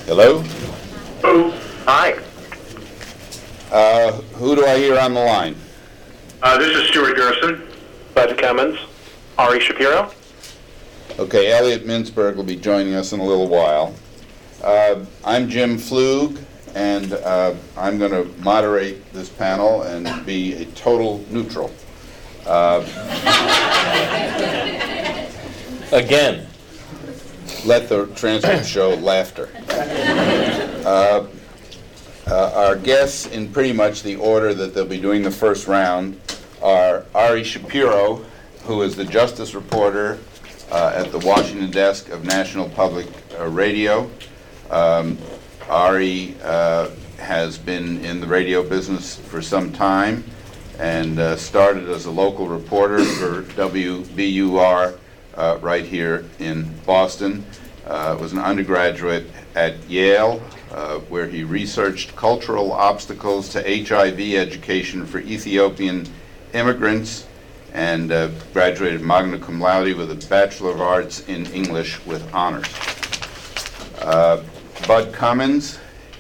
Hello? Oh, hi. Who do I hear on the line? This is Stuart Gerson. Bud Cummins. Ari Shapiro. Okay, Elliot Mintzberg will be joining us in a little while. I'm Jim Flug, and I'm going to moderate this panel and be a total neutral. Again. Let the transcript show laughter. Our guests, in pretty much the order that they'll be doing the first round, are Ari Shapiro, who is the justice reporter at the Washington desk of National Public Radio. Ari has been in the radio business for some time and started as a local reporter for WBUR right here in Boston. Was an undergraduate at Yale, where he researched cultural obstacles to HIV education for Ethiopian immigrants, and graduated magna cum laude with a Bachelor of Arts in English with honors. Bud Cummins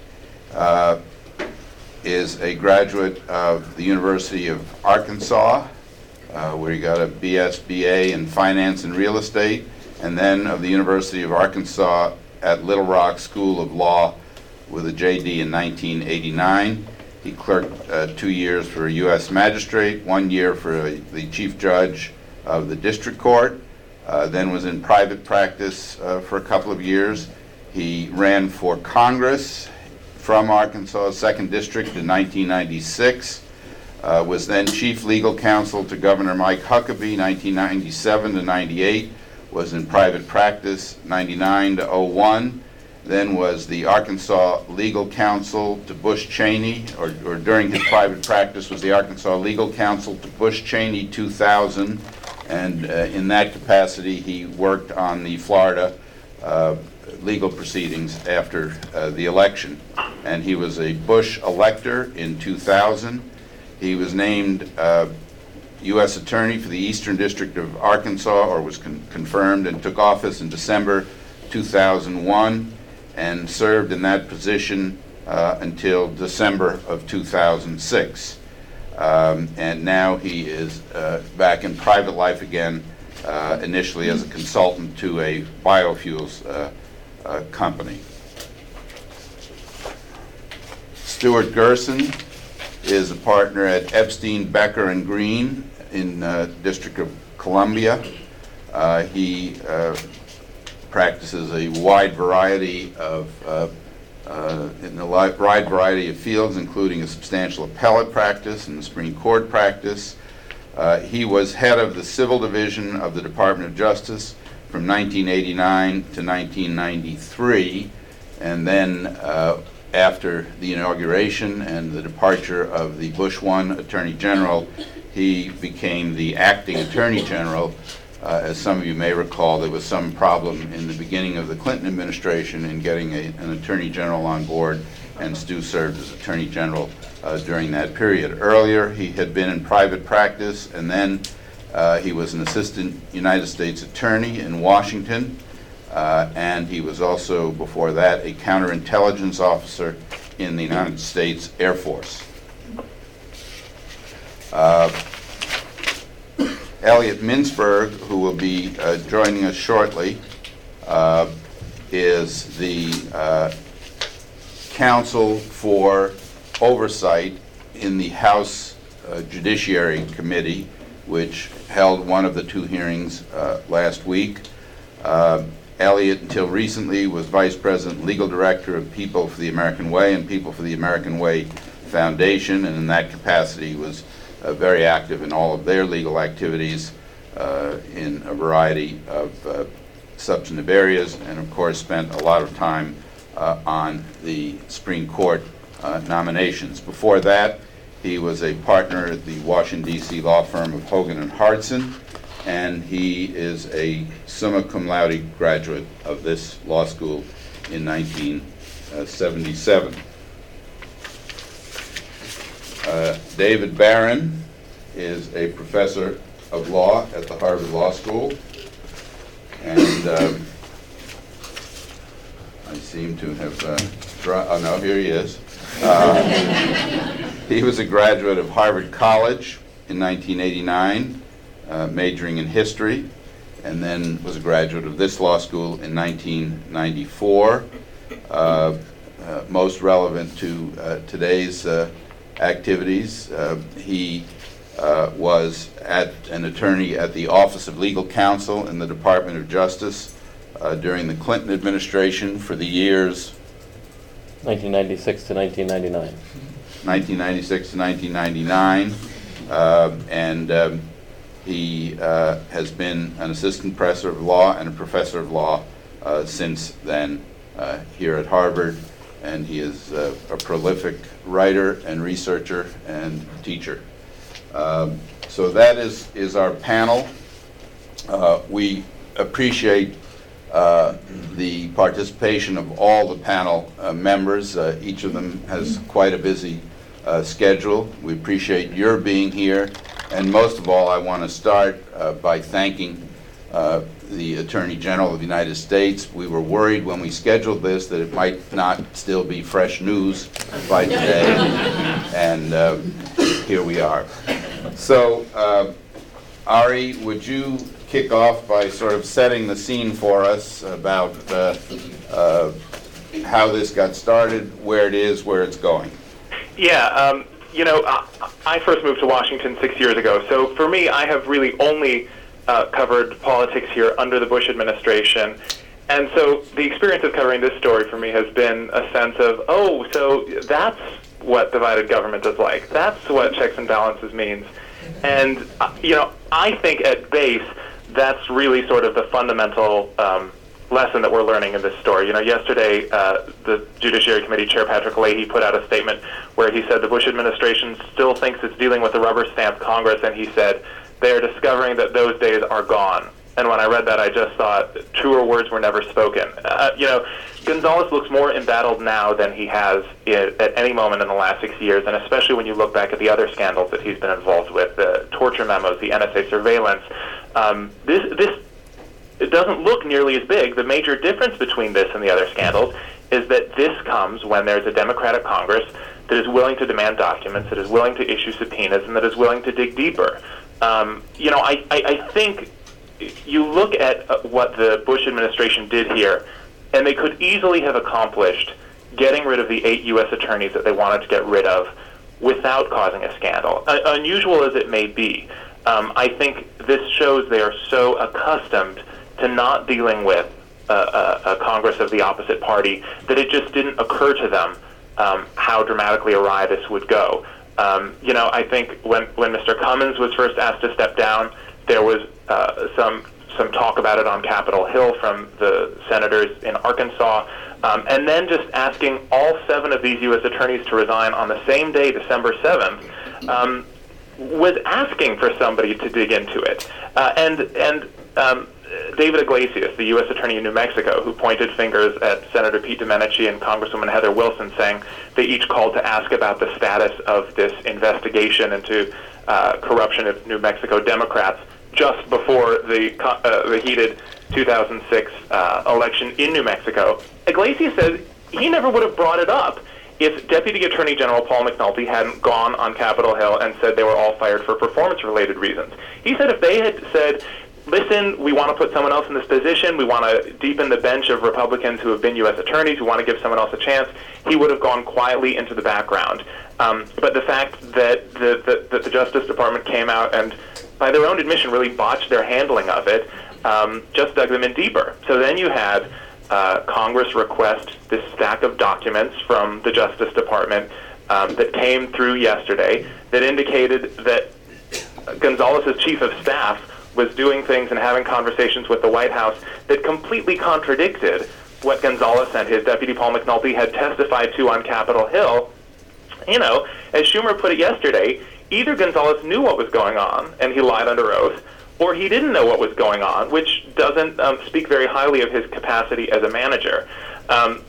is a graduate of the University of Arkansas, where he got a BS/BA in finance and real estate, and then of the University of Arkansas at Little Rock School of Law with a JD in 1989. He clerked 2 years for a U.S. magistrate, 1 year for the chief judge of the district court, then was in private practice for a couple of years. He ran for Congress from Arkansas' 2nd District in 1996, was then chief legal counsel to Governor Mike Huckabee, 1997 to 98, was in private practice 99 to 01, then was the Arkansas legal counsel to Bush Cheney, or during his private practice was the Arkansas legal counsel to Bush Cheney 2000, and in that capacity he worked on the Florida legal proceedings after the election. And he was a Bush elector in 2000. He was named U.S. Attorney for the Eastern District of Arkansas, or was confirmed, and took office in December 2001, and served in that position until December of 2006. And now he is back in private life again, initially as a consultant to a biofuels company. Stuart Gerson is a partner at Epstein, Becker and Green in District of Columbia. He practices a wide variety of fields, including a substantial appellate practice and the Supreme Court practice. He was head of the Civil Division of the Department of Justice from 1989 to 1993, and then after the inauguration and the departure of the Bush I Attorney General, he became the acting Attorney General. As some of you may recall, there was some problem in the beginning of the Clinton administration in getting an Attorney General on board, and Stu served as Attorney General during that period. Earlier, he had been in private practice, and then he was an Assistant United States Attorney in Washington, and he was also, before that, a counterintelligence officer in the United States Air Force. Elliot Mintzberg, who will be joining us shortly, is the counsel for oversight in the House Judiciary Committee, which held one of the 2 hearings last week. Elliot, until recently, was Vice President, Legal Director of People for the American Way and People for the American Way Foundation, and in that capacity was very active in all of their legal activities in a variety of substantive areas, and of course spent a lot of time on the Supreme Court nominations. Before that, he was a partner at the Washington, D.C. law firm of Hogan and Hartson, and he is a summa cum laude graduate of this law school in 1977. David Barron is a professor of law at the Harvard Law School, and I seem to have, oh no, here he is. He was a graduate of Harvard College in 1989, majoring in history, and then was a graduate of this law school in 1994. Most relevant to today's activities, he was an attorney at the Office of Legal Counsel in the Department of Justice during the Clinton administration for the years 1996 to 1999. 1996 to 1999, and he has been an assistant professor of law and a professor of law since then here at Harvard, and he is a prolific writer and researcher and teacher. So that is our panel. We appreciate the participation of all the panel members. Each of them has quite a busy schedule. We appreciate your being here, and most of all, I want to start by thanking the Attorney General of the United States. We were worried when we scheduled this that it might not still be fresh news by today, and here we are. So, Ari, would you kick off by sort of setting the scene for us about how this got started, where it is, where it's going? Yeah, I first moved to Washington 6 years ago, so for me, I have really only covered politics here under the Bush administration. And so the experience of covering this story for me has been a sense of, oh, so that's what divided government is like. That's what checks and balances means. And, I think at base, that's really sort of the fundamental lesson that we're learning in this story. Yesterday, the Judiciary Committee Chair Patrick Leahy put out a statement where he said the Bush administration still thinks it's dealing with a rubber-stamped Congress, and he said they are discovering that those days are gone. And when I read that, I just thought truer words were never spoken. Gonzales looks more embattled now than he has at any moment in the last 6 years, and especially when you look back at the other scandals that he's been involved with, the torture memos, the NSA surveillance. It doesn't look nearly as big. The major difference between this and the other scandals is that this comes when there's a Democratic Congress that is willing to demand documents, that is willing to issue subpoenas, and that is willing to dig deeper. I think you look at what the Bush administration did here, and they could easily have accomplished getting rid of the 8 U.S. attorneys that they wanted to get rid of without causing a scandal. Unusual as it may be, I think this shows they are so accustomed to not dealing with a Congress of the opposite party that it just didn't occur to them how dramatically awry this would go. I think when Mr. Cummins was first asked to step down, there was some talk about it on Capitol Hill from the senators in Arkansas, and then just asking all 7 of these U.S. attorneys to resign on the same day, December 7th, was asking for somebody to dig into it. David Iglesias, the U.S. Attorney in New Mexico, who pointed fingers at Senator Pete Domenici and Congresswoman Heather Wilson, saying they each called to ask about the status of this investigation into corruption of New Mexico Democrats just before the heated 2006 election in New Mexico. Iglesias says he never would have brought it up if Deputy Attorney General Paul McNulty hadn't gone on Capitol Hill and said they were all fired for performance-related reasons. He said if they had said, listen, we want to put someone else in this position, we want to deepen the bench of Republicans who have been U.S. attorneys, we want to give someone else a chance, he would have gone quietly into the background. But the fact that the Justice Department came out and, by their own admission, really botched their handling of it, just dug them in deeper. So then you had Congress request this stack of documents from the Justice Department that came through yesterday that indicated that Gonzales' chief of staff was doing things and having conversations with the White House that completely contradicted what Gonzales and his deputy Paul McNulty had testified to on Capitol Hill. As Schumer put it yesterday, either Gonzales knew what was going on and he lied under oath, or he didn't know what was going on, which doesn't speak very highly of his capacity as a manager. As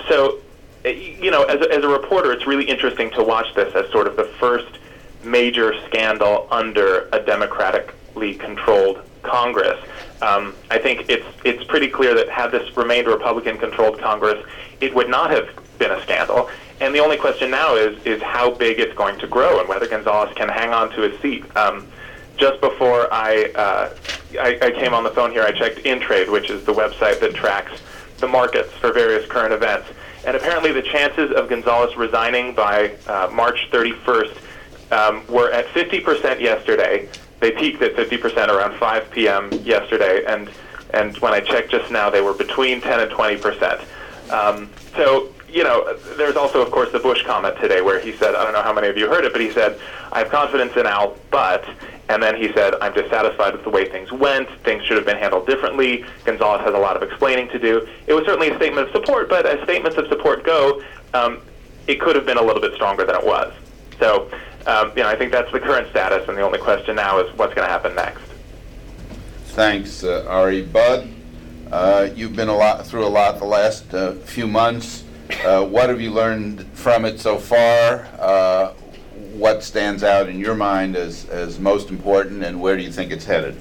a reporter, it's really interesting to watch this as sort of the first major scandal under a democratically controlled Congress. I think it's pretty clear that had this remained a Republican-controlled Congress, it would not have been a scandal. And the only question now is how big it's going to grow and whether Gonzales can hang on to his seat. Just before I came on the phone here, I checked Intrade, which is the website that tracks the markets for various current events. And apparently the chances of Gonzales resigning by March 31st were at 50% yesterday. They peaked at 50% around 5 p.m. yesterday, and when I checked just now, they were between 10 and 20%. So, you know, there's also, of course, the Bush comment today where he said, I don't know how many of you heard it, but he said, I have confidence in Al, but, and then he said, I'm dissatisfied with the way things went. Things should have been handled differently. Gonzales has a lot of explaining to do. It was certainly a statement of support, but as statements of support go, it could have been a little bit stronger than it was. So, you know, I think that's the current status, and the only question now is what's going to happen next. Thanks, Ari. Bud, you've been through a lot the last few months. What have you learned from it so far? What stands out in your mind as most important, and where do you think it's headed?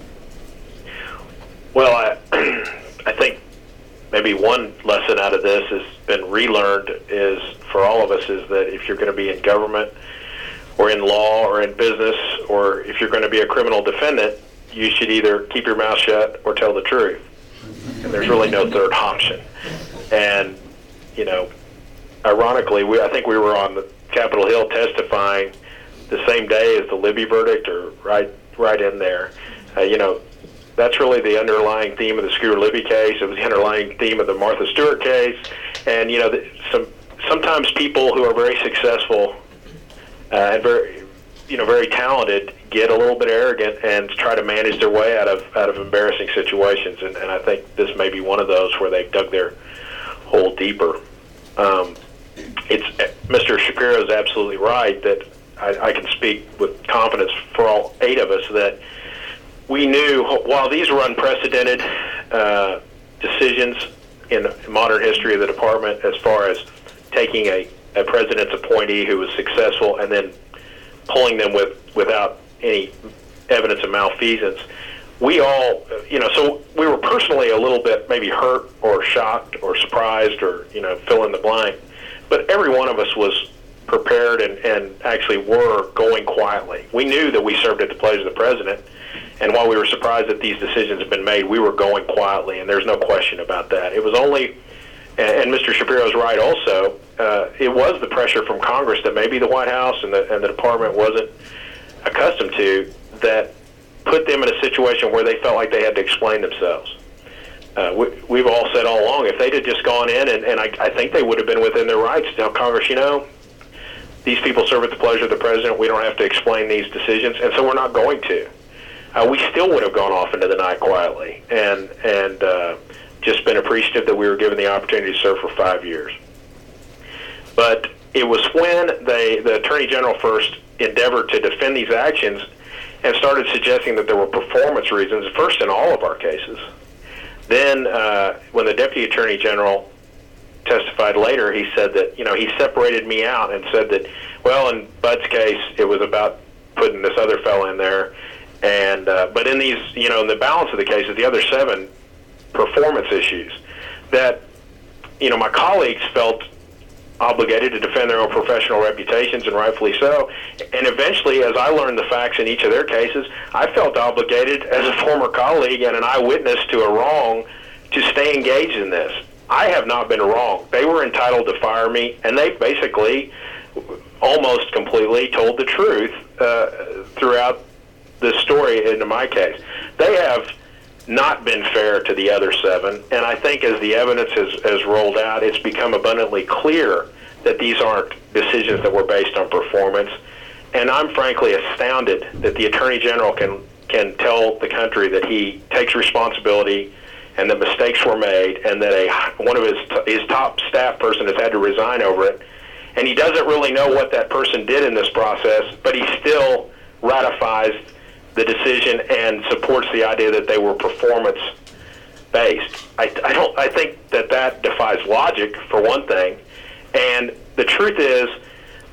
Well, I think maybe one lesson out of this has been relearned is, for all of us, is that if you're going to be in government or in law or in business, or if you're going to be a criminal defendant, you should either keep your mouth shut or tell the truth. And there's really no third option. And, you know, ironically, I think we were on the Capitol Hill testifying the same day as the Libby verdict, or right in there. You know, that's really the underlying theme of the Screw Libby case. It was the underlying theme of the Martha Stewart case. And, you know, sometimes people who are very successful and very talented get a little bit arrogant and try to manage their way out of embarrassing situations. And I think this may be one of those where they've dug their hole deeper. Mr. Shapiro is absolutely right that I can speak with confidence for all 8 of us that we knew, while these were unprecedented decisions in modern history of the department, as far as taking a president's appointee who was successful and then pulling them without any evidence of malfeasance, we all, so we were personally a little bit maybe hurt or shocked or surprised or, fill in the blank. But every one of us was prepared and actually were going quietly. We knew that we served at the pleasure of the president, and while we were surprised that these decisions had been made, we were going quietly, and there's no question about that. It was only, and Mr. Shapiro's right also, it was the pressure from Congress that maybe the White House and the department wasn't accustomed to that put them in a situation where they felt like they had to explain themselves. We've all said all along, if they'd have just gone in, and I think they would have been within their rights to tell Congress, these people serve at the pleasure of the president, we don't have to explain these decisions, and so we're not going to. We still would have gone off into the night quietly and just been appreciative that we were given the opportunity to serve for 5 years. But it was when the Attorney General first endeavored to defend these actions and started suggesting that there were performance reasons, first in all of our cases. Then when the Deputy Attorney General testified later, he said that, he separated me out and said that, well, in Bud's case, it was about putting this other fellow in there. And but in these, in the balance of the cases, the other 7 performance issues that, my colleagues felt obligated to defend their own professional reputations, and rightfully so. And eventually, as I learned the facts in each of their cases, I felt obligated as a former colleague and an eyewitness to a wrong to stay engaged in this. I have not been wrong. They were entitled to fire me, and they basically almost completely told the truth throughout the story into my case. They have not been fair to the other 7, and I think as the evidence has rolled out, it's become abundantly clear that these aren't decisions that were based on performance. And I'm frankly astounded that the Attorney General can tell the country that he takes responsibility and that mistakes were made and that one of his top staff person has had to resign over it. And he doesn't really know what that person did in this process, but he still ratifies the decision and supports the idea that they were performance-based. I think that defies logic, for one thing. And the truth is,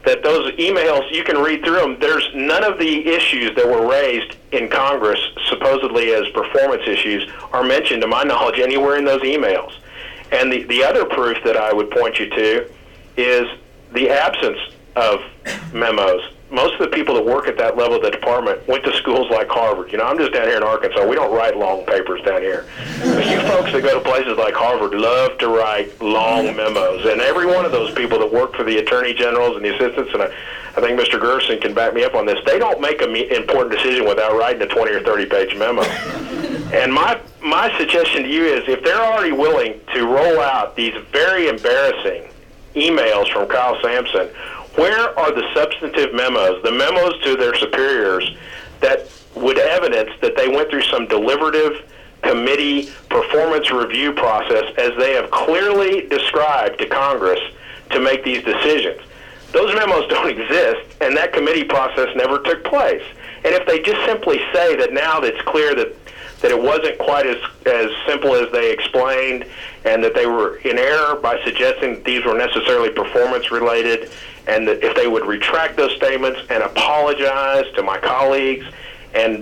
that those emails, you can read through them, there's none of the issues that were raised in Congress, supposedly as performance issues, are mentioned, to my knowledge, anywhere in those emails. And the other proof that I would point you to is the absence of memos. Most of the people that work at that level of the department went to schools like Harvard. You know, I'm just down here in Arkansas. We don't write long papers down here. But you folks that go to places like Harvard love to write long memos. And every one of those people that work for the attorney generals and the assistants, and I think Mr. Gerson can back me up on this, they don't make an important decision without writing a 20 or 30-page memo. And my suggestion to you is, if they're already willing to roll out these very embarrassing emails from Kyle Sampson, where are the substantive memos, the memos to their superiors, that would evidence that they went through some deliberative committee performance review process, as they have clearly described to Congress, to make these decisions? Those memos don't exist, and that committee process never took place. And if they just simply say that now that it's clear that it wasn't quite as simple as they explained, and that they were in error by suggesting that these were necessarily performance related, and that if they would retract those statements and apologize to my colleagues and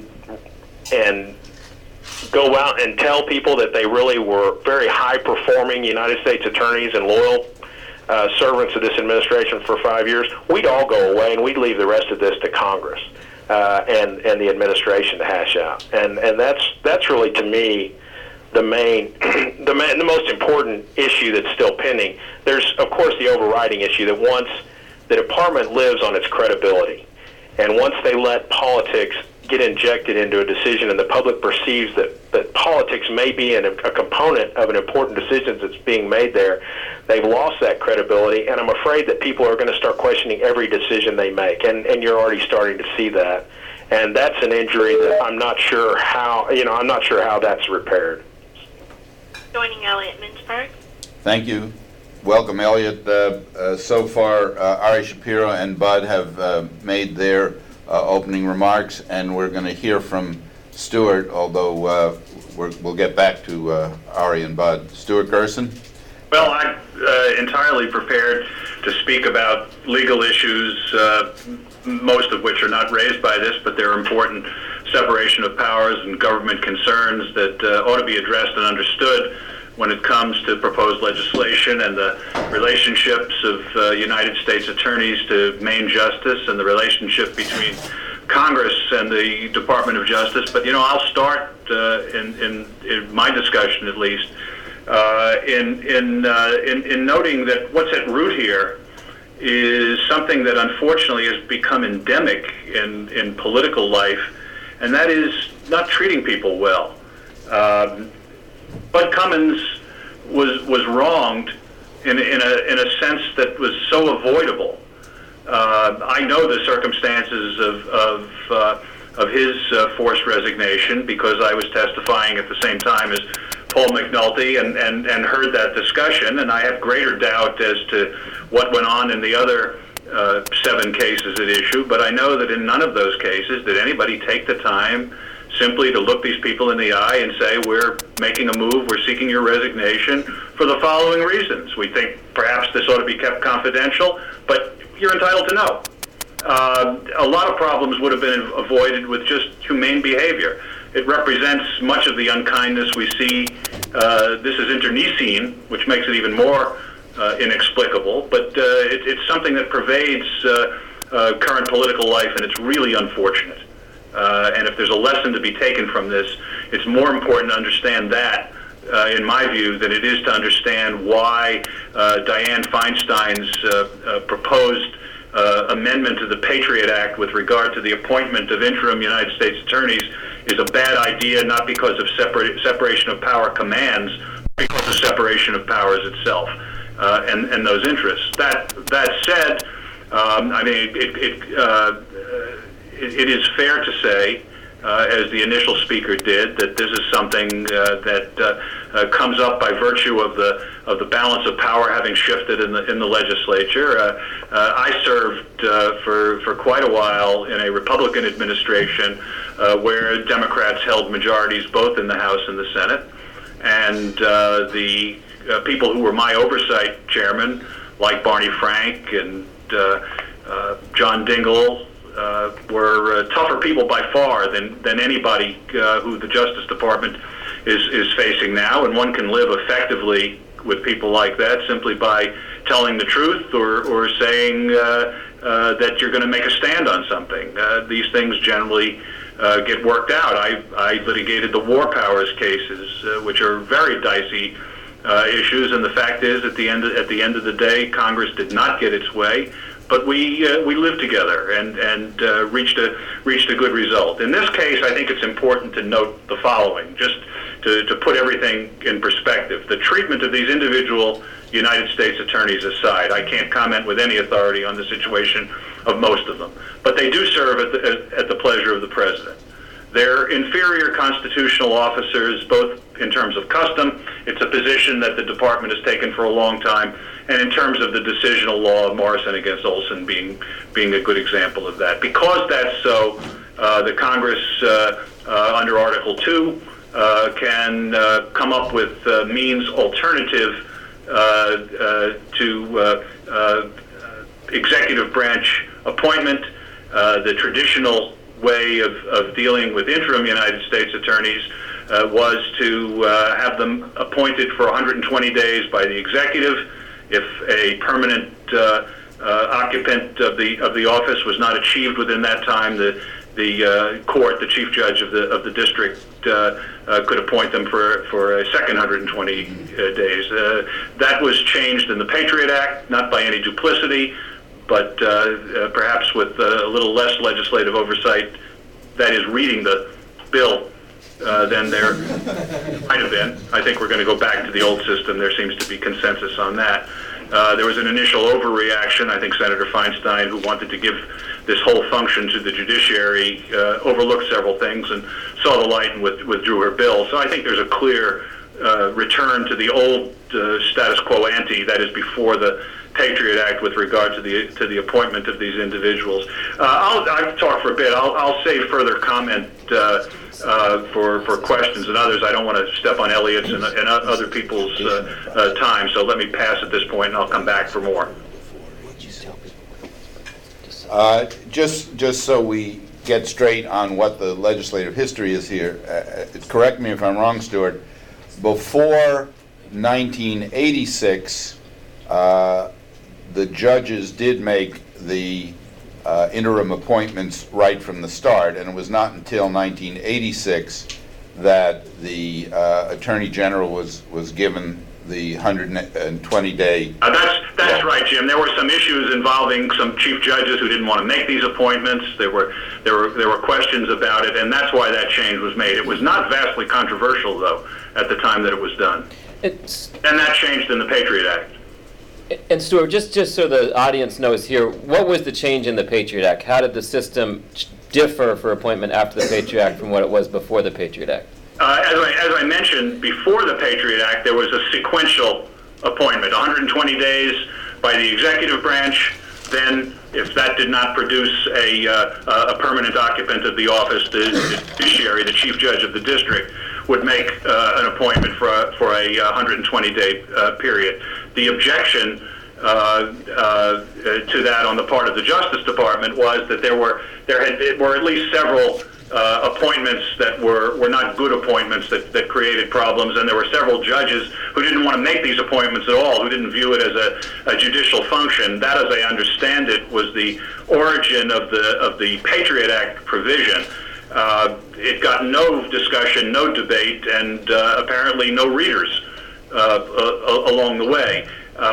go out and tell people that they really were very high-performing United States attorneys and loyal servants of this administration for 5 years, we'd all go away and we'd leave the rest of this to Congress and the administration to hash out. And that's really, to me, the most important issue that's still pending. There's, of course, the overriding issue that once the department lives on its credibility, and once they let politics get injected into a decision and the public perceives that politics may be a component of an important decision that's being made there, they've lost that credibility, and I'm afraid that people are going to start questioning every decision they make, and you're already starting to see that. And that's an injury that I'm not sure how that's repaired. Joining Elliot Mintzberg. Thank you. Welcome, Elliot. So far, Ari Shapiro and Bud have made their opening remarks, and we're going to hear from Stuart, although we'll get back to Ari and Bud. Stuart Gerson? Well, I'm entirely prepared to speak about legal issues, most of which are not raised by this, but they're important separation of powers and government concerns that ought to be addressed and understood when it comes to proposed legislation, and the relationships of United States attorneys to Main Justice, and the relationship between Congress and the Department of Justice. But, I'll start in my discussion, at least, in noting that what's at root here is something that unfortunately has become endemic in political life, and that is not treating people well. Bud Cummins was wronged in a sense that was so avoidable. I know the circumstances of his forced resignation, because I was testifying at the same time as Paul McNulty and heard that discussion, and I have greater doubt as to what went on in the other 7 cases at issue. But I know that in none of those cases did anybody take the time simply to look these people in the eye and say, we're making a move, we're seeking your resignation for the following reasons. We think perhaps this ought to be kept confidential, but you're entitled to know. A lot of problems would have been avoided with just humane behavior. It represents much of the unkindness we see. This is internecine, which makes it even more inexplicable, but it's something that pervades current political life, and it's really unfortunate. And if there's a lesson to be taken from this, it's more important to understand that, in my view, than it is to understand why Dianne Feinstein's proposed amendment to the Patriot Act with regard to the appointment of interim United States attorneys is a bad idea, not because of separation of power commands, but because of separation of powers itself and those interests. That said, it is fair to say, as the initial speaker did, that this is something that comes up by virtue of the balance of power having shifted in the legislature. I served for quite a while in a Republican administration where Democrats held majorities both in the House and the Senate, and the people who were my oversight chairman, like Barney Frank and John Dingell, were tougher people by far than anybody who the Justice Department is facing now, and one can live effectively with people like that simply by telling the truth or saying that you're going to make a stand on something. These things generally get worked out. I litigated the war powers cases, which are very dicey issues, and the fact is, at the end of the day, Congress did not get its way, but we lived together and reached a good result. In this case, I think it's important to note the following, just to put everything in perspective. The treatment of these individual United States attorneys aside, I can't comment with any authority on the situation of most of them, but they do serve at the pleasure of the president. They're inferior constitutional officers, both in terms of custom. It's a position that the department has taken for a long time, and in terms of the decisional law, Morrison against Olson being a good example of that. Because that's so, the Congress, under Article 2, can come up with means alternative to executive branch appointment. The traditional way of dealing with interim United States attorneys was to have them appointed for 120 days by the executive. If a permanent occupant of the office was not achieved within that time, the court, the chief judge of the district, could appoint them for a second 120 days. That was changed in the Patriot Act, not by any duplicity, but perhaps with a little less legislative oversight, that is, reading the bill, than there might have been. I think we're going to go back to the old system. There seems to be consensus on that. There was an initial overreaction. I think Senator Feinstein, who wanted to give this whole function to the judiciary, overlooked several things and saw the light and withdrew her bill. So I think there's a clear return to the old status quo ante, that is before the Patriot Act, with regard to the appointment of these individuals. I've talked for a bit. I'll save further comment for questions and others. I don't want to step on Elliot's and other people's time, so let me pass at this point, and I'll come back for more. Just so we get straight on what the legislative history is here, correct me if I'm wrong, Stuart, before 1986, the judges did make the interim appointments right from the start, and it was not until 1986 that the Attorney General was given the 120-day. That's right, Jim. There were some issues involving some chief judges who didn't want to make these appointments. There were questions about it, and that's why that change was made. It was not vastly controversial, though, at the time that it was done. And that changed in the Patriot Act. And Stuart, just so the audience knows here, what was the change in the Patriot Act? How did the system differ for appointment after the Patriot Act from what it was before the Patriot Act? As I mentioned, before the Patriot Act, there was a sequential appointment, 120 days by the executive branch. Then, if that did not produce a permanent occupant of the office, the judiciary, the chief judge of the district, would make an appointment for a 120-day period. The objection to that on the part of the Justice Department was that there were at least several appointments that were not good appointments that created problems, and there were several judges who didn't want to make these appointments at all, who didn't view it as a judicial function. That, as I understand it, was the origin of the Patriot Act provision. It got no discussion, no debate, and apparently no readers along the way.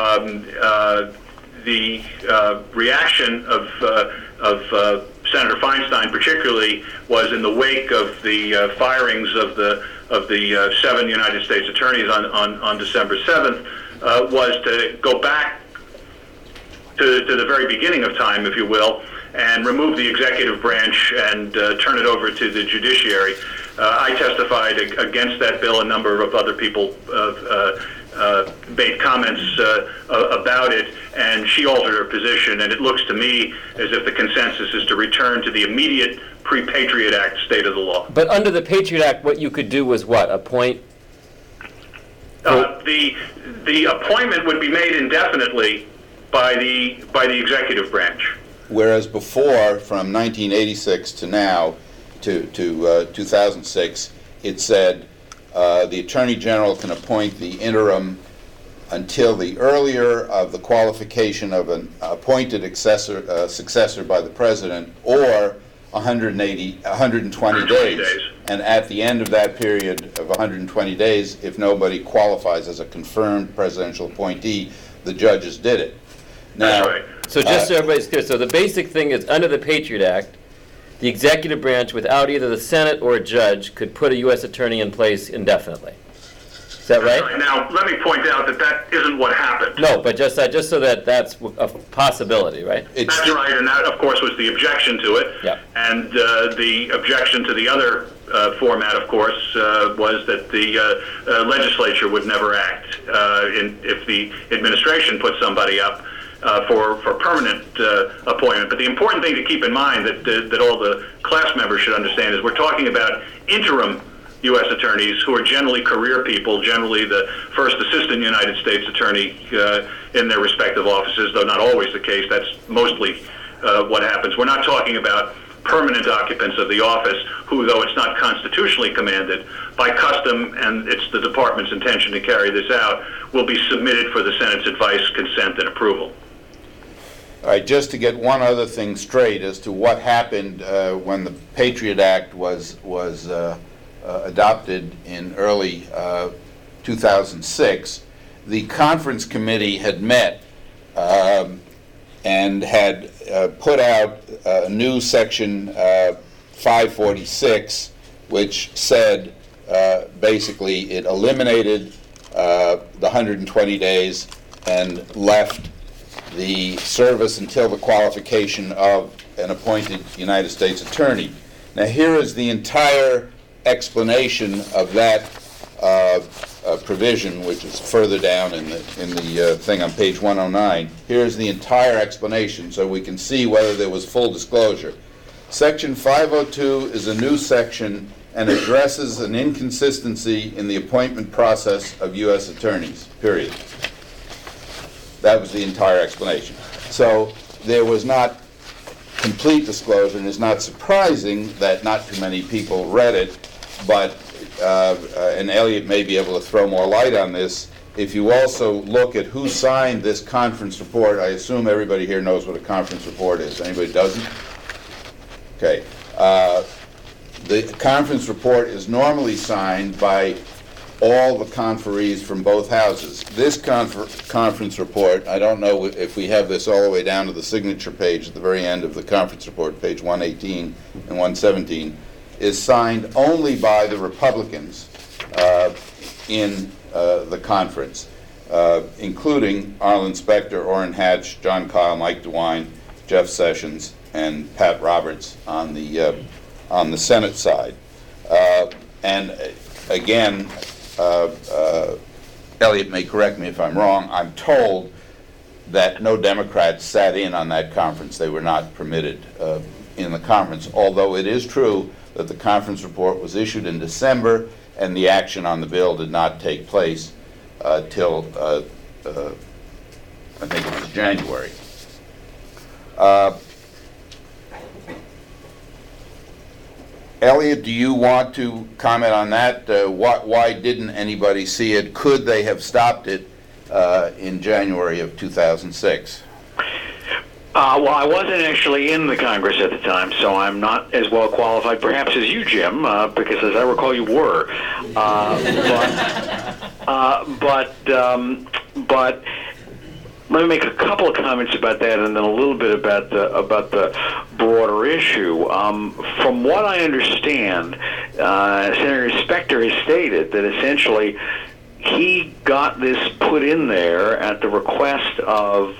The reaction of Senator Feinstein, particularly, was in the wake of the firings of the 7 United States attorneys on December 7th, was to go back to the very beginning of time, if you will, and remove the executive branch and turn it over to the judiciary. I testified against that bill. A number of other people made comments about it, and she altered her position, and it looks to me as if the consensus is to return to the immediate pre-Patriot Act state of the law. But under the Patriot Act, what you could do was what? Appoint? The appointment would be made indefinitely by the executive branch. whereas before, from 1986 to now, to 2006, it said the Attorney General can appoint the interim until the earlier of the qualification of an appointed successor by the President, or 120 days. And at the end of that period of 120 days, if nobody qualifies as a confirmed presidential appointee, the judges did it. That's right. So just so everybody's clear, so the basic thing is, under the Patriot Act, the executive branch, without either the Senate or a judge, could put a U.S. attorney in place indefinitely. Is that right? Now, let me point out that that isn't what happened. No, but just so that that's a possibility, right? That's right, and that, of course, was the objection to it. Yeah. And the objection to the other format, of course, was that the legislature would never act if the administration put somebody up for permanent appointment. But the important thing to keep in mind that all the class members should understand is we're talking about interim U.S. attorneys who are generally career people, generally the first assistant United States attorney in their respective offices, though not always the case. That's mostly what happens. We're not talking about permanent occupants of the office who, though it's not constitutionally commanded, by custom, and it's the department's intention to carry this out, will be submitted for the Senate's advice, consent, and approval. All right, just to get one other thing straight as to what happened when the Patriot Act was adopted in early 2006, the conference committee had met and had put out a new section 546, which said basically it eliminated the 120 days and left the service until the qualification of an appointed United States attorney. Now, here is the entire explanation of that provision, which is further down in the thing on page 109. Here's the entire explanation so we can see whether there was full disclosure. Section 502 is a new section and addresses an inconsistency in the appointment process of U.S. attorneys, period. That was the entire explanation. So there was not complete disclosure, and it's not surprising that not too many people read it, but, and Elliot may be able to throw more light on this, if you also look at who signed this conference report. I assume everybody here knows what a conference report is. Anybody doesn't? Okay. The conference report is normally signed by all the conferees from both houses. This conference report, I don't know if we have this all the way down to the signature page at the very end of the conference report, page 118 and 117, is signed only by the Republicans in the conference, including Arlen Specter, Orrin Hatch, John Kyle, Mike DeWine, Jeff Sessions, and Pat Roberts on the Senate side. And again, Elliot may correct me if I'm wrong, I'm told that no Democrats sat in on that conference. They were not permitted in the conference, although it is true that the conference report was issued in December and the action on the bill did not take place till I think it was January. Elliot, do you want to comment on that? Why didn't anybody see it? Could they have stopped it in January of 2006? Well, I wasn't actually in the Congress at the time, so I'm not as well qualified, perhaps, as you, Jim, because as I recall, you were. But let me make a couple of comments about that, and then a little bit about the broader issue. From what I understand, Senator Specter has stated that essentially he got this put in there at the request of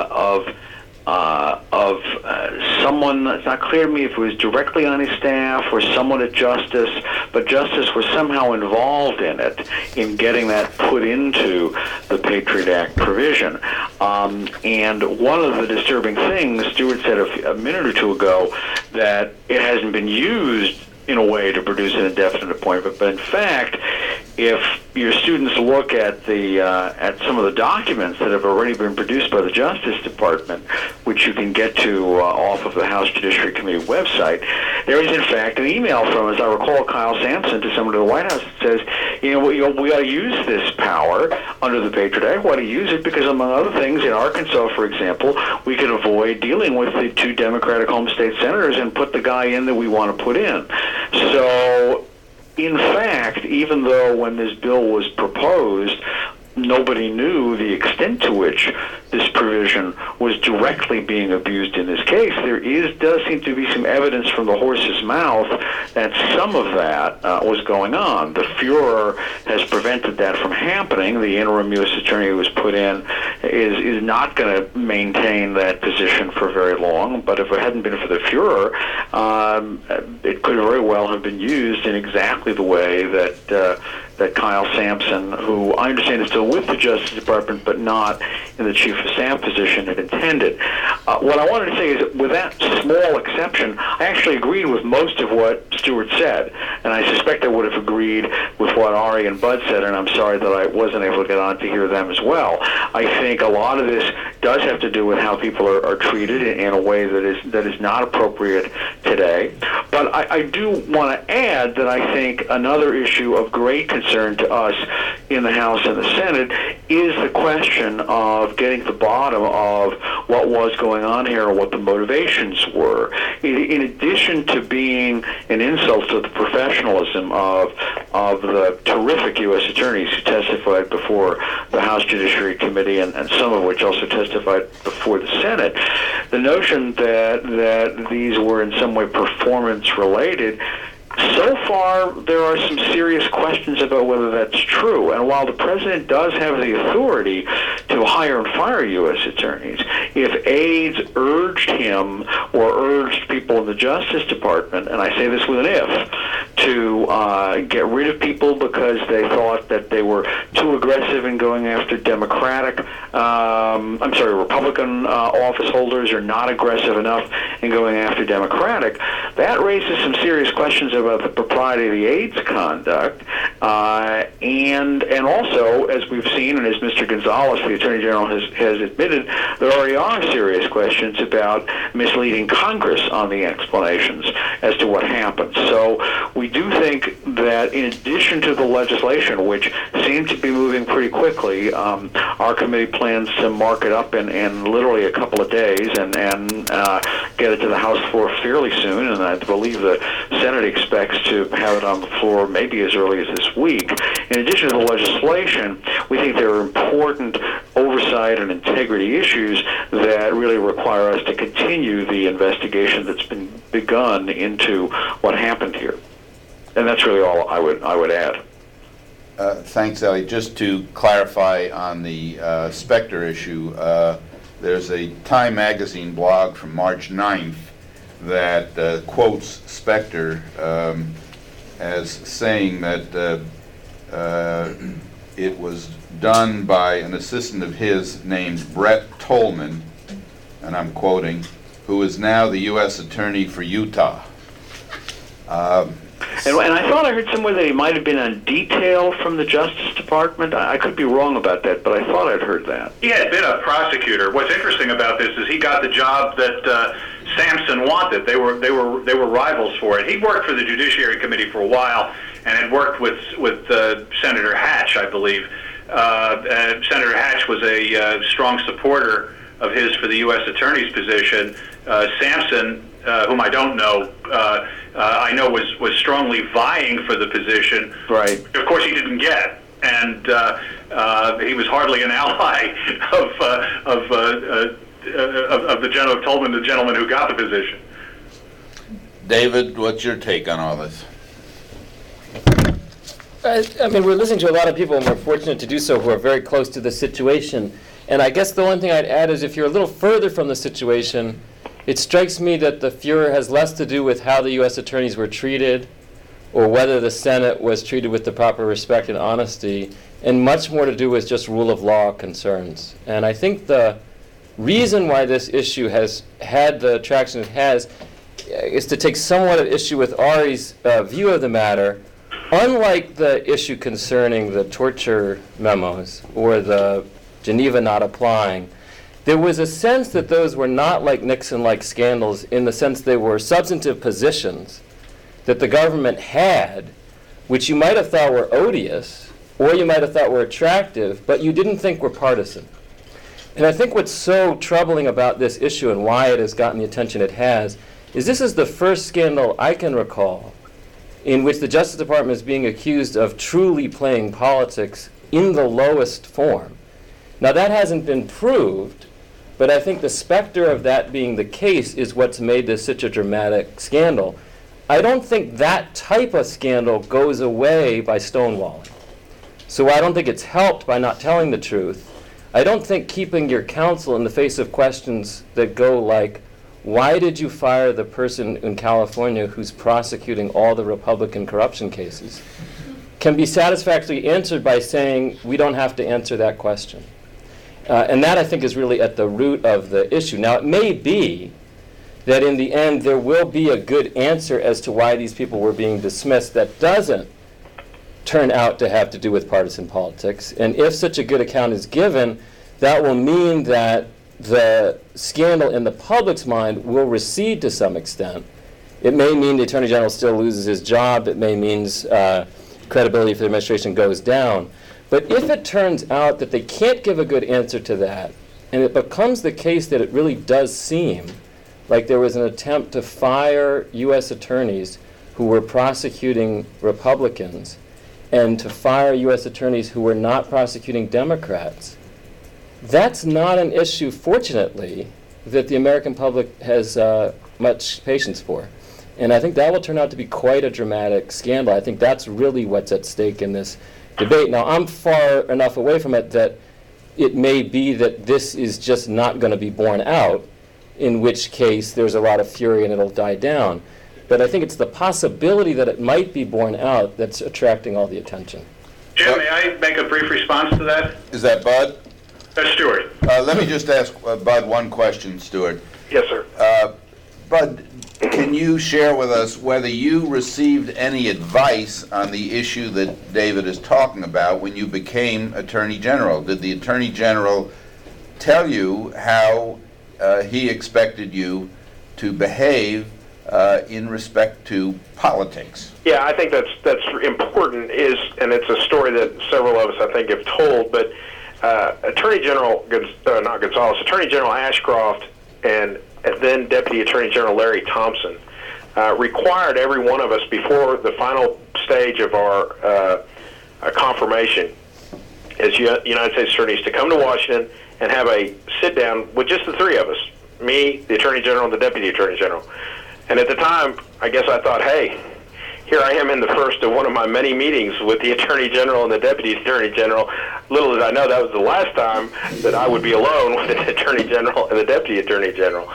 someone. It's not clear to me if it was directly on his staff or someone at Justice, but Justice was somehow involved in it, in getting that put into the Patriot Act provision. And one of the disturbing things, Stewart said a minute or two ago, that it hasn't been used in a way to produce an indefinite appointment, but in fact, if your students look at some of the documents that have already been produced by the Justice Department, which you can get to off of the House Judiciary Committee website, there is in fact an email from, as I recall, Kyle Sampson to someone at the White House that says, we ought to use this power under the Patriot Act. We ought to use it because, among other things, in Arkansas, for example, we could avoid dealing with the 2 Democratic home state senators and put the guy in that we want to put in. So, in fact, even though when this bill was proposed, nobody knew the extent to which this provision was directly being abused in this case, there does seem to be some evidence from the horse's mouth that some of that was going on. The furor has prevented that from happening. The interim U.S. attorney who was put in is not going to maintain that position for very long, but if it hadn't been for the furor, it could very well have been used in exactly the way that Kyle Sampson, who I understand is still with the Justice Department but not in the Chief of Staff position, had intended. What I wanted to say is that with that small exception, I actually agreed with most of what Stewart said, and I suspect I would have agreed with what Ari and Bud said, and I'm sorry that I wasn't able to get on to hear them as well. I think a lot of this does have to do with how people are treated in a way that is not appropriate today. But I do want to add that I think another issue of great concern to us in the House and the Senate is the question of getting to the bottom of what was going on here and what the motivations were. In addition to being an insult to the professionalism of the terrific U.S. attorneys who testified before the House Judiciary Committee and some of which also testified before the Senate, the notion that these were in some way performance related, so far, there are some serious questions about whether that's true. And while the president does have the authority to hire and fire U.S. attorneys, if aides urged him or urged people in the Justice Department, and I say this with an if, to get rid of people because they thought that they were too aggressive in going after Republican office holders or not aggressive enough in going after Democratic, that raises some serious questions about the propriety of the aide's conduct, and also, as we've seen, and as Mr. Gonzalez, the Attorney General, has admitted, there already are serious questions about misleading Congress on the explanations as to what happened. So we do think that in addition to the legislation, which seemed to be moving pretty quickly, our committee plans to mark it up in literally a couple of days and get it to the House floor fairly soon, and I believe the Senate expects to have it on the floor maybe as early as this week. In addition to the legislation, we think there are important oversight and integrity issues that really require us to continue the investigation that's been begun into what happened here. And that's really all I would add. Thanks, Ellie. Just to clarify on the Spectre issue, there's a Time Magazine blog from March 9th that quotes Spectre as saying that it was done by an assistant of his named Brett Tolman, and I'm quoting, who is now the U.S. Attorney for Utah. And I thought I heard somewhere that he might have been on detail from the Justice Department. I could be wrong about that, but I thought I'd heard that. He had been a prosecutor. What's interesting about this is he got the job that Sampson wanted. They were rivals for it. He worked for the Judiciary Committee for a while and had worked with Senator Hatch, I believe. Senator Hatch was a strong supporter of his for the U.S. Attorney's position. Sampson, whom I don't know, I know was strongly vying for the position. Right. Of course, he didn't get, and he was hardly an ally of the gentleman, Tolman, the gentleman who got the position. David, what's your take on all this? I mean, we're listening to a lot of people, and we're fortunate to do so, who are very close to the situation. And I guess the one thing I'd add is if you're a little further from the situation, it strikes me that the furor has less to do with how the U.S. attorneys were treated or whether the Senate was treated with the proper respect and honesty, and much more to do with just rule of law concerns. And I think the reason why this issue has had the traction it has is to take somewhat of issue with Ari's view of the matter, unlike the issue concerning the torture memos or the Geneva not applying, there was a sense that those were not like Nixon-like scandals in the sense they were substantive positions that the government had, which you might have thought were odious, or you might have thought were attractive, but you didn't think were partisan. And I think what's so troubling about this issue and why it has gotten the attention it has is this is the first scandal I can recall in which the Justice Department is being accused of truly playing politics in the lowest form. Now, that hasn't been proved, but I think the specter of that being the case is what's made this such a dramatic scandal. I don't think that type of scandal goes away by stonewalling. So I don't think it's helped by not telling the truth. I don't think keeping your counsel in the face of questions that go like, why did you fire the person in California who's prosecuting all the Republican corruption cases, can be satisfactorily answered by saying, we don't have to answer that question. And that, I think, is really at the root of the issue. Now, it may be that in the end there will be a good answer as to why these people were being dismissed that doesn't turn out to have to do with partisan politics. And if such a good account is given, that will mean that the scandal in the public's mind will recede to some extent. It may mean the Attorney General still loses his job. It may mean credibility for the administration goes down. But if it turns out that they can't give a good answer to that, and it becomes the case that it really does seem like there was an attempt to fire U.S. attorneys who were prosecuting Republicans and to fire U.S. attorneys who were not prosecuting Democrats, that's not an issue, fortunately, that the American public has much patience for. And I think that will turn out to be quite a dramatic scandal. I think that's really what's at stake in this debate. Now, I'm far enough away from it that it may be that this is just not going to be borne out, in which case there's a lot of fury and it'll die down. But I think it's the possibility that it might be borne out that's attracting all the attention. Jim, may I make a brief response to that? Is that Bud? Stuart. Let me just ask Bud one question, Stuart. Yes, sir. Bud, can you share with us whether you received any advice on the issue that David is talking about when you became Attorney General? Did the Attorney General tell you how he expected you to behave in respect to politics? Yeah, I think that's important, and it's a story that several of us, I think, have told, but Attorney General, not Gonzales, Attorney General Ashcroft and then Deputy Attorney General Larry Thompson required every one of us before the final stage of our confirmation as United States attorneys to come to Washington and have a sit-down with just the three of us, me, the Attorney General, and the Deputy Attorney General. And at the time, I guess I thought, hey, here I am in the first of one of my many meetings with the Attorney General and the Deputy Attorney General. Little did I know that was the last time that I would be alone with the Attorney General and the Deputy Attorney General.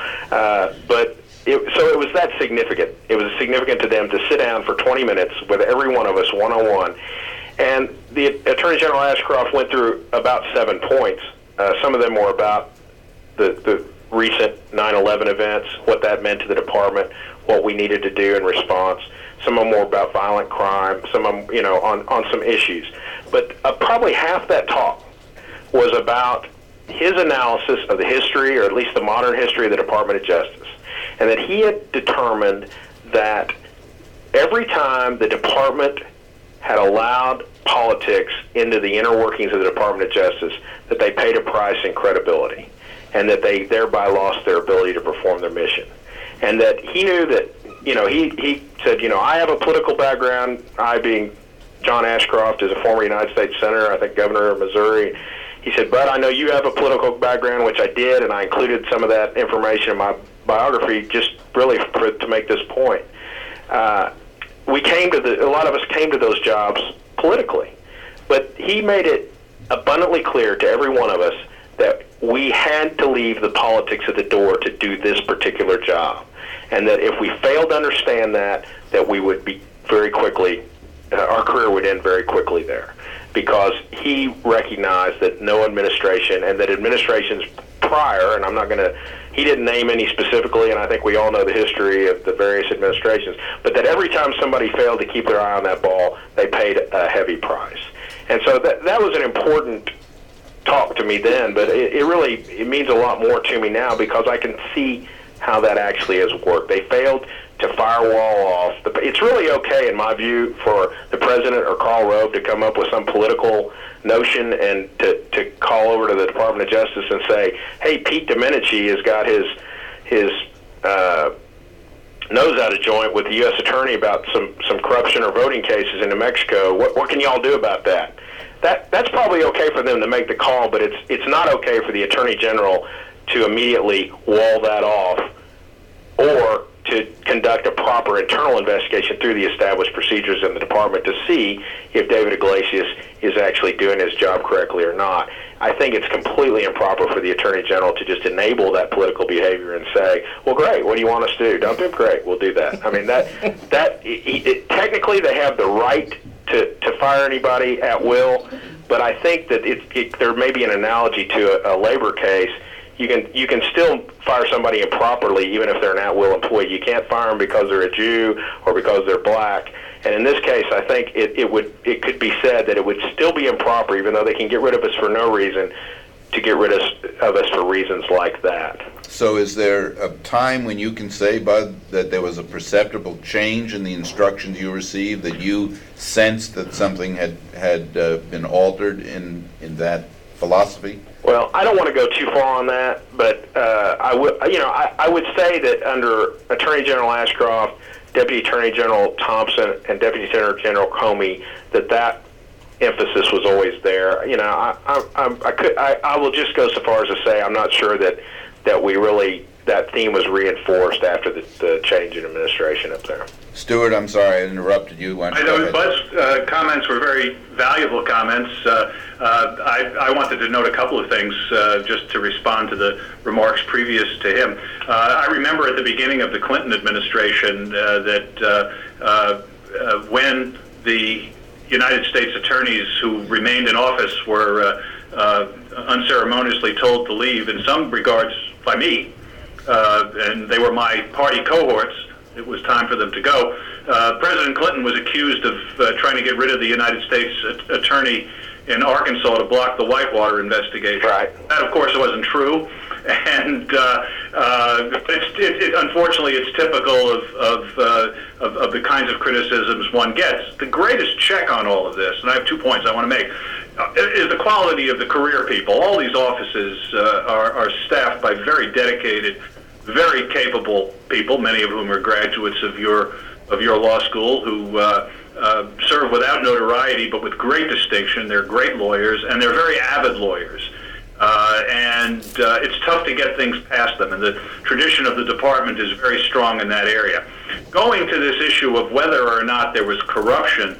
So it was that significant. It was significant to them to sit down for 20 minutes with every one of us one-on-one. And the Attorney General Ashcroft went through about 7 points. Some of them were about the recent 9/11 events, what that meant to the department, what we needed to do in response. Some of them were about violent crime, some of them, on some issues. But probably half that talk was about his analysis of the history, or at least the modern history of the Department of Justice, and that he had determined that every time the department had allowed politics into the inner workings of the Department of Justice, that they paid a price in credibility, and that they thereby lost their ability to perform their mission. And that he knew that, he said, I have a political background, I being John Ashcroft is a former United States Senator, I think Governor of Missouri. He said, but I know you have a political background, which I did, and I included some of that information in my biography just really to make this point. A lot of us came to those jobs politically, but he made it abundantly clear to every one of us that we had to leave the politics at the door to do this particular job, and that if we failed to understand that we would be very quickly, our career would end very quickly there, because he recognized that no administration, and that administrations prior, and I'm not going to, he didn't name any specifically, and I think we all know the history of the various administrations, but that every time somebody failed to keep their eye on that ball, they paid a heavy price. And so that was an important talk to me then, but it means a lot more to me now because I can see how that actually has worked. They failed to firewall off. It's really okay, in my view, for the president or Karl Rove to come up with some political notion and to call over to the Department of Justice and say, hey, Pete Domenici has got his nose out of joint with the U.S. Attorney about some corruption or voting cases in New Mexico. What can y'all do about that? That's probably okay for them to make the call, but it's not okay for the Attorney General to immediately wall that off or to conduct a proper internal investigation through the established procedures in the department to see if David Iglesias is actually doing his job correctly or not. I think it's completely improper for the Attorney General to just enable that political behavior and say, well, great, what do you want us to do? Dump him? Great, we'll do that. I mean, technically they have the right to fire anybody at will, but I think that there may be an analogy to a labor case. You can still fire somebody improperly even if they're an at-will employee. You can't fire them because they're a Jew or because they're black. And in this case, I think it could be said that it would still be improper, even though they can get rid of us for no reason, to get rid of us for reasons like that. So is there a time when you can say, Bud, that there was a perceptible change in the instructions you received, that you sensed that something had been altered in that philosophy? Well, I don't want to go too far on that, but I would say that under Attorney General Ashcroft, Deputy Attorney General Thompson, and Deputy Attorney General Comey, that emphasis was always there. You know, I will just go so far as to say I'm not sure that that theme was reinforced after the change in administration up there. Stuart, I'm sorry I interrupted you. I know Bud's comments were very valuable comments. I wanted to note a couple of things just to respond to the remarks previous to him. I remember at the beginning of the Clinton administration that when the United States attorneys who remained in office were unceremoniously told to leave, in some regards by me, and they were my party cohorts. It was time for them to go. President Clinton was accused of trying to get rid of the United States attorney in Arkansas to block the Whitewater investigation. Right. That, of course, wasn't true. And unfortunately, it's typical of the kinds of criticisms one gets. The greatest check on all of this, and I have 2 points I want to make, is the quality of the career people. All these offices are staffed by very dedicated, very capable people, many of whom are graduates of your law school, who serve without notoriety but with great distinction. They're great lawyers, and they're very avid lawyers. And it's tough to get things past them, and the tradition of the department is very strong in that area. Going to this issue of whether or not there was corruption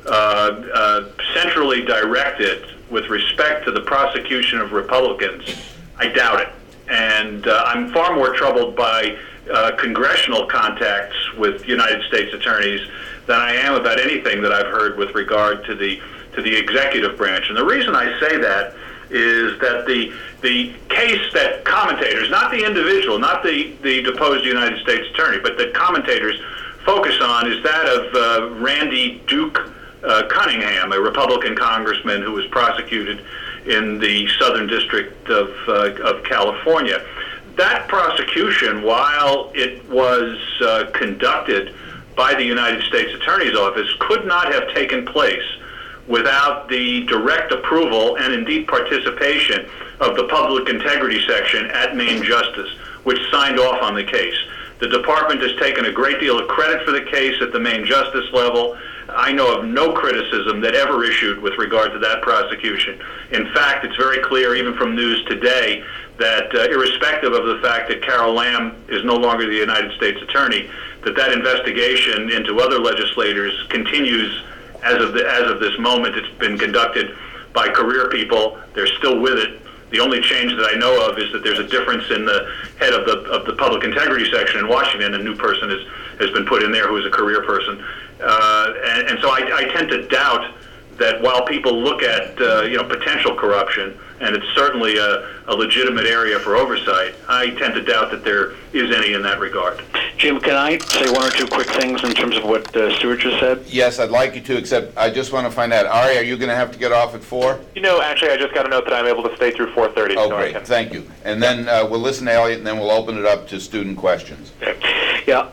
centrally directed with respect to the prosecution of Republicans, I doubt it. And I'm far more troubled by congressional contacts with United States attorneys than I am about anything that I've heard with regard to the executive branch. And the reason I say that is that the case that commentators, not the individual, not the deposed United States attorney, but that commentators focus on is that of Randy Duke Cunningham, a Republican congressman who was prosecuted in the Southern District of California. That prosecution, while it was conducted by the United States Attorney's Office, could not have taken place without the direct approval and indeed participation of the Public Integrity Section at Main Justice, which signed off on the case. The department has taken a great deal of credit for the case at the Main Justice level. I know of no criticism that ever issued with regard to that prosecution. In fact, it's very clear, even from news today, that irrespective of the fact that Carol Lam is no longer the United States Attorney, that investigation into other legislators continues as of this moment. It's been conducted by career people. They're still with it. The only change that I know of is that there's a difference in the head of the Public Integrity Section in Washington. A new person has been put in there who is a career person. And so I tend to doubt that while people look at potential corruption, and it's certainly a legitimate area for oversight, I tend to doubt that there is any in that regard. Jim, can I say one or two quick things in terms of what Stuart just said? Yes, I'd like you to, except I just want to find out, Ari, are you going to have to get off at 4? Actually, I just got a note that I'm able to stay through 4:30. Oh, so great, thank you. And then we'll listen to Elliot, and then we'll open it up to student questions. Yeah,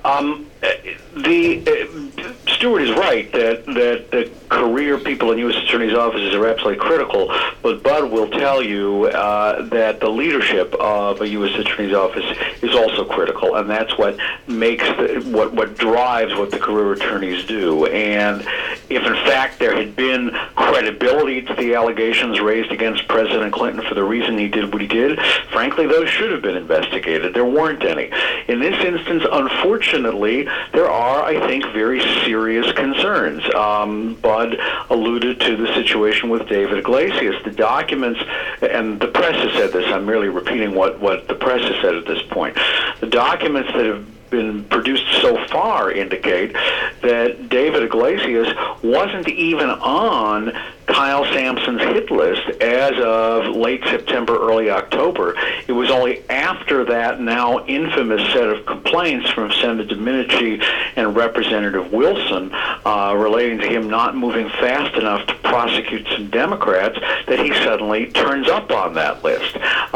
Stuart is right that the career people in U.S. Attorney's offices are absolutely critical, but Bud will tell you that the leadership of a U.S. Attorney's office is also critical, and that's what makes what drives what the career attorneys do. And if in fact there had been credibility to the allegations raised against President Clinton for the reason he did what he did, frankly, those should have been investigated. There weren't any. In this instance, unfortunately, there are, I think, very serious concerns. Bud alluded to the situation with David Iglesias. The documents, and the press has said this, I'm merely repeating what the press has said at this point. The documents that have been produced so far indicate that David Iglesias wasn't even on Kyle Sampson's hit list as of late September, early October. It was only after that now infamous set of complaints from Senator Domenici and Representative Wilson relating to him not moving fast enough to prosecute some Democrats that he suddenly turns up on that list.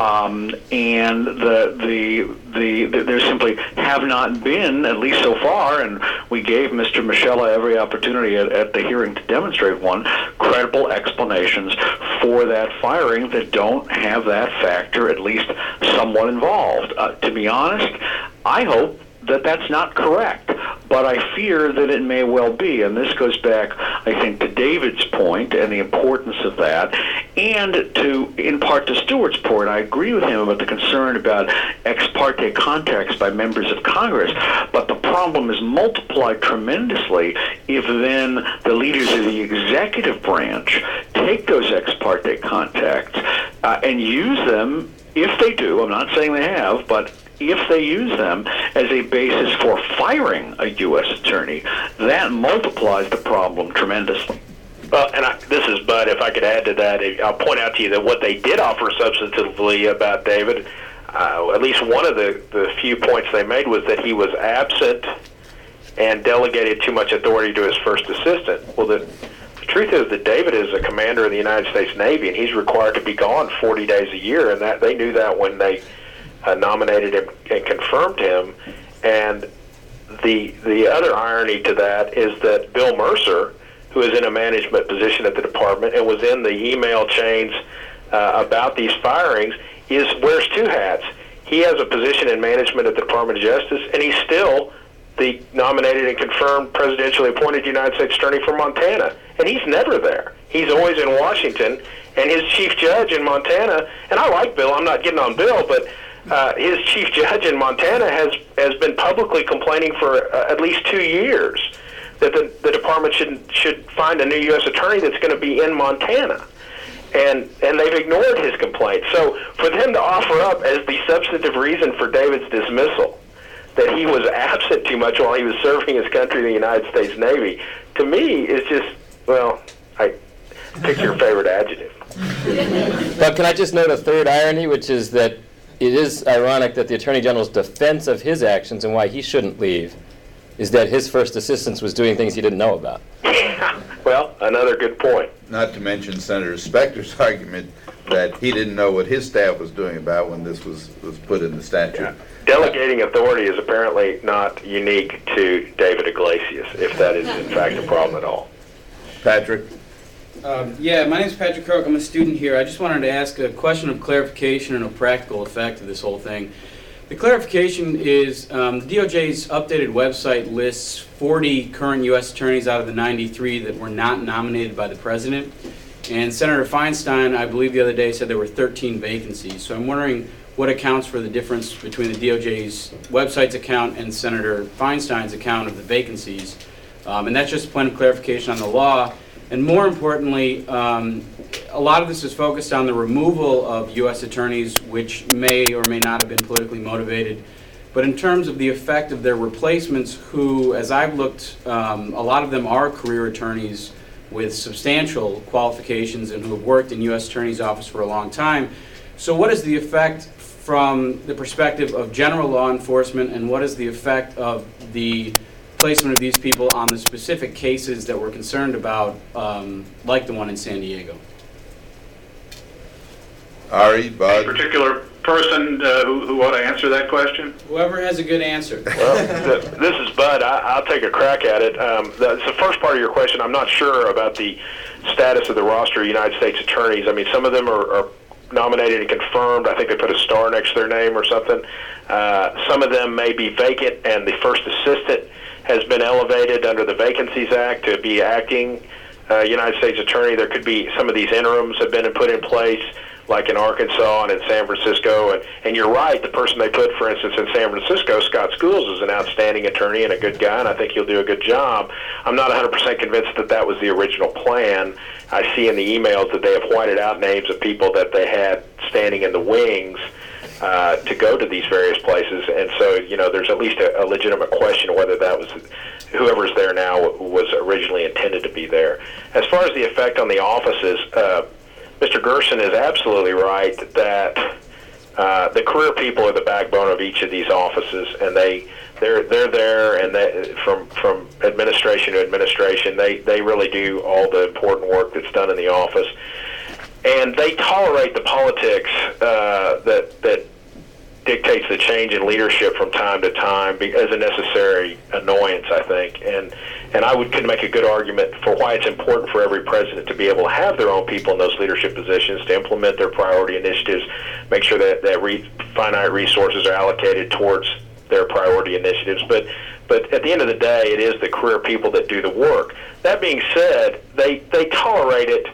And there simply have not been, at least so far, and we gave Mr. Michela every opportunity at the hearing to demonstrate one, credible explanations for that firing that don't have that factor at least somewhat involved. To be honest, I hope that that's not correct, but I fear that it may well be, and this goes back, I think, to David's point and the importance of that, and in part to Stuart's point. I agree with him about the concern about ex parte contacts by members of Congress, but the problem is multiplied tremendously if then the leaders of the executive branch take those ex parte contacts and use them, if they do, I'm not saying they have, but if they use them as a basis for firing a U.S. attorney, that multiplies the problem tremendously. Well, and this is Bud. If I could add to that, I'll point out to you that what they did offer substantively about David, at least one of the few points they made was that he was absent and delegated too much authority to his first assistant. Well, the truth is that David is a commander of the United States Navy, and he's required to be gone 40 days a year, and that they knew that when they nominated him and confirmed him. And the other irony to that is that Bill Mercer, who is in a management position at the department and was in the email chains about these firings, wears two hats. He has a position in management at the Department of Justice, and he's still the nominated and confirmed presidentially appointed United States Attorney for Montana, and he's never there. He's always in Washington, and his chief judge in Montana, and I like Bill, I'm not getting on Bill, but his chief judge in Montana has been publicly complaining for at least 2 years that the department should find a new U.S. attorney that's going to be in Montana. And they've ignored his complaint. So for them to offer up as the substantive reason for David's dismissal that he was absent too much while he was serving his country in the United States Navy, to me is just, well, pick your favorite adjective. But can I just note a third irony, which is that it is ironic that the Attorney General's defense of his actions and why he shouldn't leave is that his first assistant was doing things he didn't know about. Well, another good point. Not to mention Senator Specter's argument that he didn't know what his staff was doing about when this was put in the statute. Yeah. Delegating authority is apparently not unique to David Iglesias, if that is in fact a problem at all. Patrick? Yeah, my name is Patrick Kirk. I'm a student here. I just wanted to ask a question of clarification and a practical effect of this whole thing. The clarification is the DOJ's updated website lists 40 current U.S. attorneys out of the 93 that were not nominated by the president. And Senator Feinstein, I believe the other day, said there were 13 vacancies. So I'm wondering what accounts for the difference between the DOJ's website's account and Senator Feinstein's account of the vacancies. And that's just a point of clarification on the law. And more importantly, a lot of this is focused on the removal of U.S. attorneys, which may or may not have been politically motivated. But in terms of the effect of their replacements, who, as I've looked, a lot of them are career attorneys with substantial qualifications and who have worked in U.S. Attorney's Office for a long time. So what is the effect from the perspective of general law enforcement, and what is the effect of the placement of these people on the specific cases that we're concerned about, like the one in San Diego? Ari, A Bud? particular person who ought to answer that question? Whoever has a good answer. Well, this is Bud. I'll take a crack at it. That's the first part of your question. I'm not sure about the status of the roster of United States attorneys. I mean, some of them are nominated and confirmed. I think they put a star next to their name or something. Some of them may be vacant, and the first assistant has been elevated under the Vacancies Act to be acting United States attorney. There could be some of these interims have been put in place, like in Arkansas and in San Francisco. And you're right, the person they put, for instance, in San Francisco, Scott Schools, is an outstanding attorney and a good guy, and I think he'll do a good job. I'm not 100% convinced that that was the original plan. I see in the emails that they have whited out names of people that they had standing in the wings to go to these various places. And so, you know, there's at least a legitimate question whether that was whoever's there now was originally intended to be there. As far as the effect on the offices, Mr. Gerson is absolutely right that the career people are the backbone of each of these offices, and they're there, and from administration to administration, they really do all the important work that's done in the office, and they tolerate the politics that dictates the change in leadership from time to time as a necessary annoyance, I think, and I could make a good argument for why it's important for every president to be able to have their own people in those leadership positions, to implement their priority initiatives, make sure that finite resources are allocated towards their priority initiatives. But at the end of the day, it is the career people that do the work. That being said, they tolerate it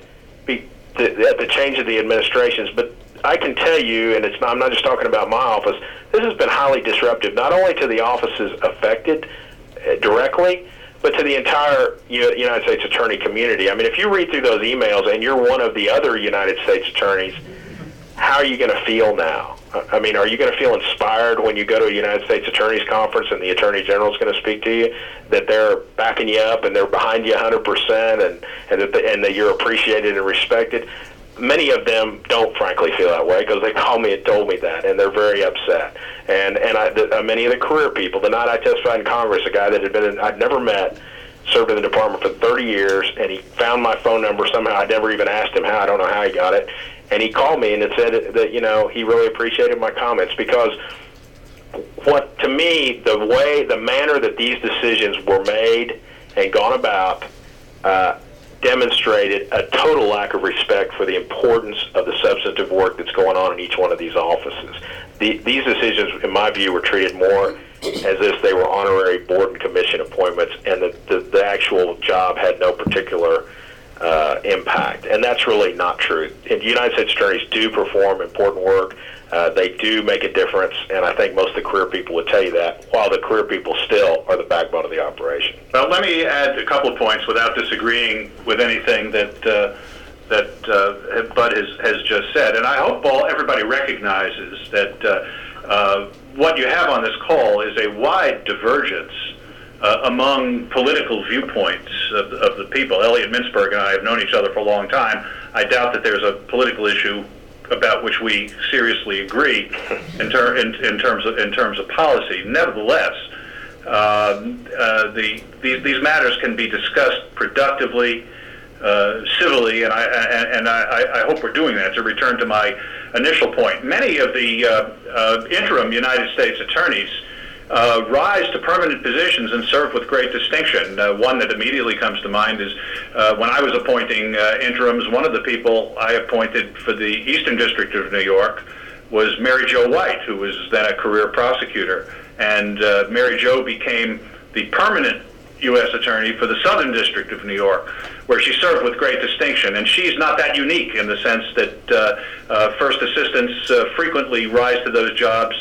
at the change of the administrations, but I can tell you, and I'm not just talking about my office, this has been highly disruptive, not only to the offices affected directly, but to the entire United States attorney community. I mean, if you read through those emails and you're one of the other United States attorneys, how are you going to feel now? I mean, are you going to feel inspired when you go to a United States Attorneys Conference and the Attorney General is going to speak to you, that they're backing you up and they're behind you 100%, and that you're appreciated and respected? Many of them don't, frankly, feel that way because they called me and told me that, and they're very upset. And many of the career people, the night I testified in Congress, a guy that I'd never met, served in the department for 30 years, and he found my phone number somehow. I never even asked him how. I don't know how he got it. And he called me and it said that, he really appreciated my comments, because to me, the manner that these decisions were made and gone about demonstrated a total lack of respect for the importance of the substantive work that's going on in each one of these offices. These decisions, in my view, were treated more as if they were honorary board and commission appointments, and the actual job had no particular impact. And that's really not true. And United States attorneys do perform important work. They do make a difference, and I think most of the career people would tell you that, while the career people still are the backbone of the operation. Well, let me add a couple of points without disagreeing with anything that Bud has just said. And I hope everybody recognizes that what you have on this call is a wide divergence among political viewpoints of the people. Elliot Mintzberg and I have known each other for a long time. I doubt that there's a political issue about which we seriously agree in terms of policy. Nevertheless, these matters can be discussed productively, civilly, and I hope we're doing that. To return to my initial point, many of the interim United States attorneys rise to permanent positions and serve with great distinction. One that immediately comes to mind is when I was appointing interims, one of the people I appointed for the Eastern District of New York was Mary Jo White, who was then a career prosecutor. And Mary Jo became the permanent U.S. attorney for the Southern District of New York, where she served with great distinction. And she's not that unique in the sense that first assistants frequently rise to those jobs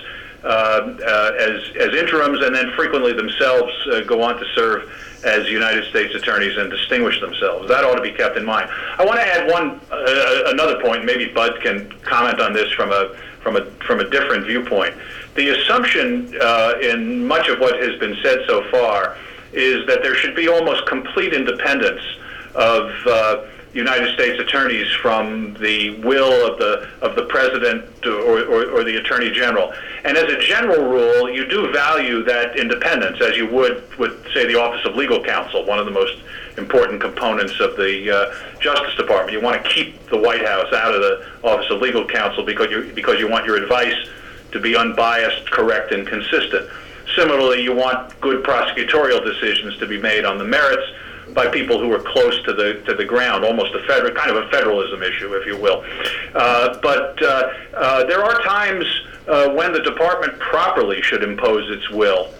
as interims, and then frequently themselves go on to serve as United States attorneys and distinguish themselves. That ought to be kept in mind. I want to add another point. Maybe Bud can comment on this from a different viewpoint. The assumption in much of what has been said so far is that there should be almost complete independence of United States attorneys from the will of the president or the attorney general. And as a general rule, you do value that independence, as you would with, say, the Office of Legal Counsel, one of the most important components of the Justice Department. You want to keep the White House out of the Office of Legal Counsel because you want your advice to be unbiased, correct, and consistent. Similarly, you want good prosecutorial decisions to be made on the merits by people who are close to the ground, almost a kind of a federalism issue, if you will. But there are times when the department properly should impose its will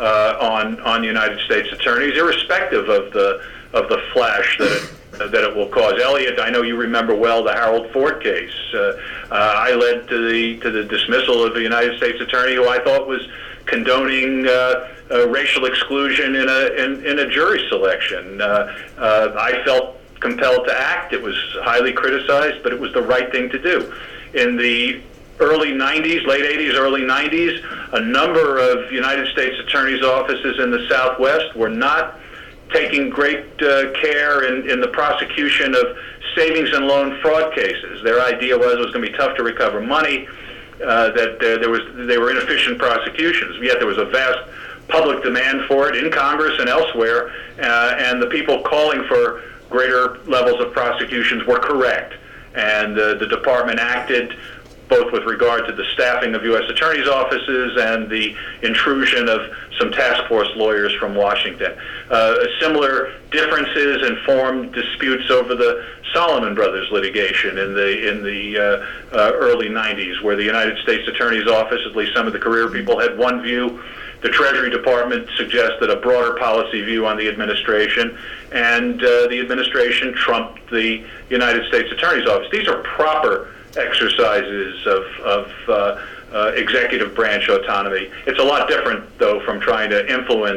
on United States attorneys, irrespective of the flash that it will cause. Elliot, I know you remember well the Harold Ford case. I led to the dismissal of a United States attorney who I thought was condoning racial exclusion in a jury selection. I felt compelled to act. It was highly criticized, but it was the right thing to do. In the early 90s, late 80s, early 90s, a number of United States attorneys' offices in the Southwest were not taking great care in the prosecution of savings and loan fraud cases. Their idea was it was going to be tough to recover money, that they were inefficient prosecutions. Yet there was a vast public demand for it in Congress and elsewhere, and the people calling for greater levels of prosecutions were correct. And the department acted both with regard to the staffing of U.S. attorneys' offices and the intrusion of some task force lawyers from Washington. Similar differences informed disputes over the Solomon Brothers litigation in the early 90s, where the United States Attorney's Office, at least some of the career people, had one view. The Treasury Department suggested a broader policy view on the administration, and the administration trumped the United States Attorney's Office. These are proper exercises of executive branch autonomy. It's a lot different, though, from trying to influence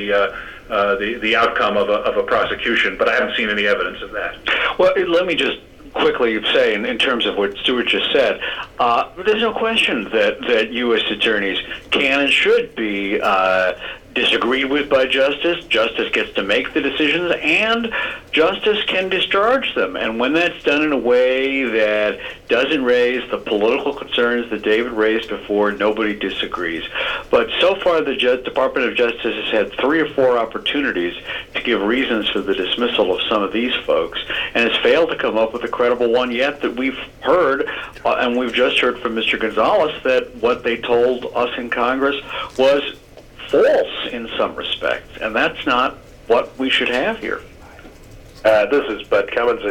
the outcome of a prosecution, but I haven't seen any evidence of that. Well, let me just quickly say, in terms of what Stuart just said, there's no question that U.S. attorneys can and should be disagreed with by justice. Justice gets to make the decisions, and justice can discharge them. And when that's done in a way that doesn't raise the political concerns that David raised before, nobody disagrees. But so far, the Department of Justice has had 3 or 4 opportunities to give reasons for the dismissal of some of these folks, and has failed to come up with a credible one yet that we've heard, and we've just heard from Mr. Gonzalez, that what they told us in Congress was false in some respects, and that's not what we should have here. This is Bud Cummins.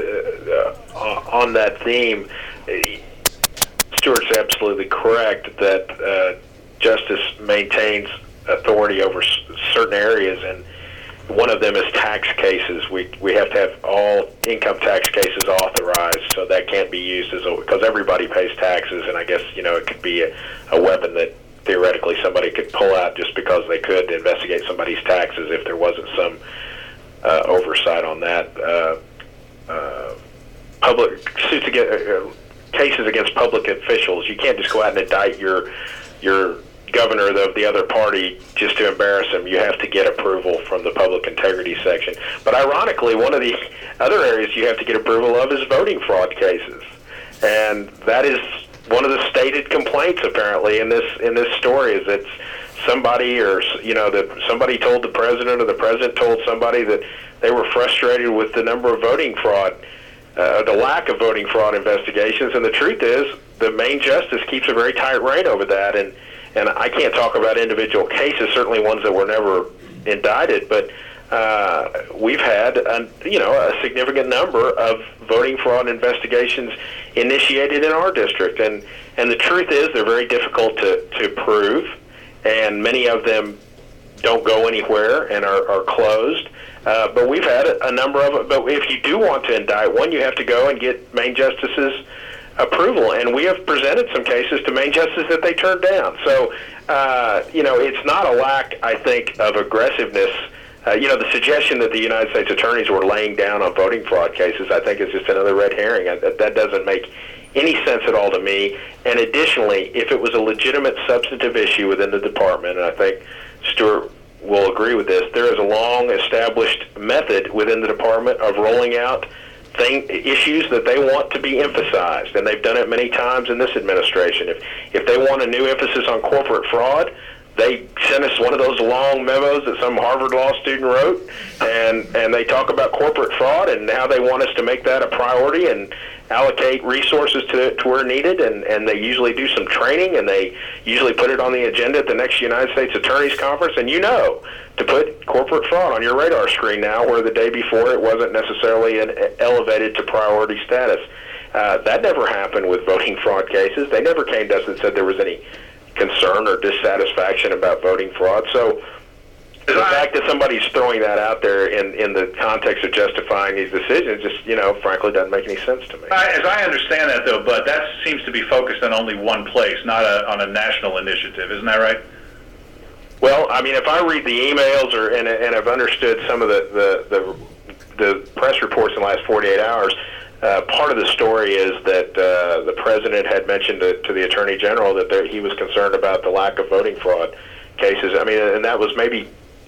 On that theme, Stuart's absolutely correct that justice maintains authority over certain areas, and one of them is tax cases. We have to have all income tax cases authorized, so that can't be used because everybody pays taxes, and I guess it could be a weapon that theoretically somebody could pull out just because they could investigate somebody's taxes if there wasn't some oversight on that. Public suits cases against public officials, you can't just go out and indict your governor of the other party just to embarrass him. You have to get approval from the public integrity section. But ironically, one of the other areas you have to get approval of is voting fraud cases, and that is one of the stated complaints apparently in this story is that somebody that somebody told the president, or the president told somebody that they were frustrated with the number of voting fraud, the lack of voting fraud investigations. And the truth is, the Maine justice keeps a very tight rein over that. And I can't talk about individual cases, certainly ones that were never indicted, but we've had a significant number of voting fraud investigations initiated in our district, and the truth is they're very difficult to prove, and many of them don't go anywhere and are closed. But we've had a number of them. But if you do want to indict one, you have to go and get Maine justices' approval, and we have presented some cases to Maine justices that they turned down. So it's not a lack, I think, of aggressiveness. The suggestion that the United States attorneys were laying down on voting fraud cases, I think, is just another red herring. That doesn't make any sense at all to me. And additionally, if it was a legitimate substantive issue within the department, and I think Stuart will agree with this. There is a long-established method within the department of rolling out issues that they want to be emphasized, and they've done it many times in this administration. If they want a new emphasis on corporate fraud, they send us one of those long memos that some Harvard Law student wrote, and they talk about corporate fraud and how they want us to make that a priority and allocate resources to where needed, and they usually do some training, and they usually put it on the agenda at the next United States Attorneys Conference, and to put corporate fraud on your radar screen now, where the day before it wasn't necessarily elevated to priority status. That never happened with voting fraud cases. They never came to us and said there was any concern or dissatisfaction about voting fraud. So the fact that somebody's throwing that out there in the context of justifying these decisions just, frankly doesn't make any sense to me. As I understand that, though, Bud, that seems to be focused on only one place, not on a national initiative. Isn't that right? Well, I mean, if I read the emails and I've understood some of the press reports in the last 48 hours, part of the story is that the president had mentioned to the attorney general that he was concerned about the lack of voting fraud cases. I mean, and that was maybe,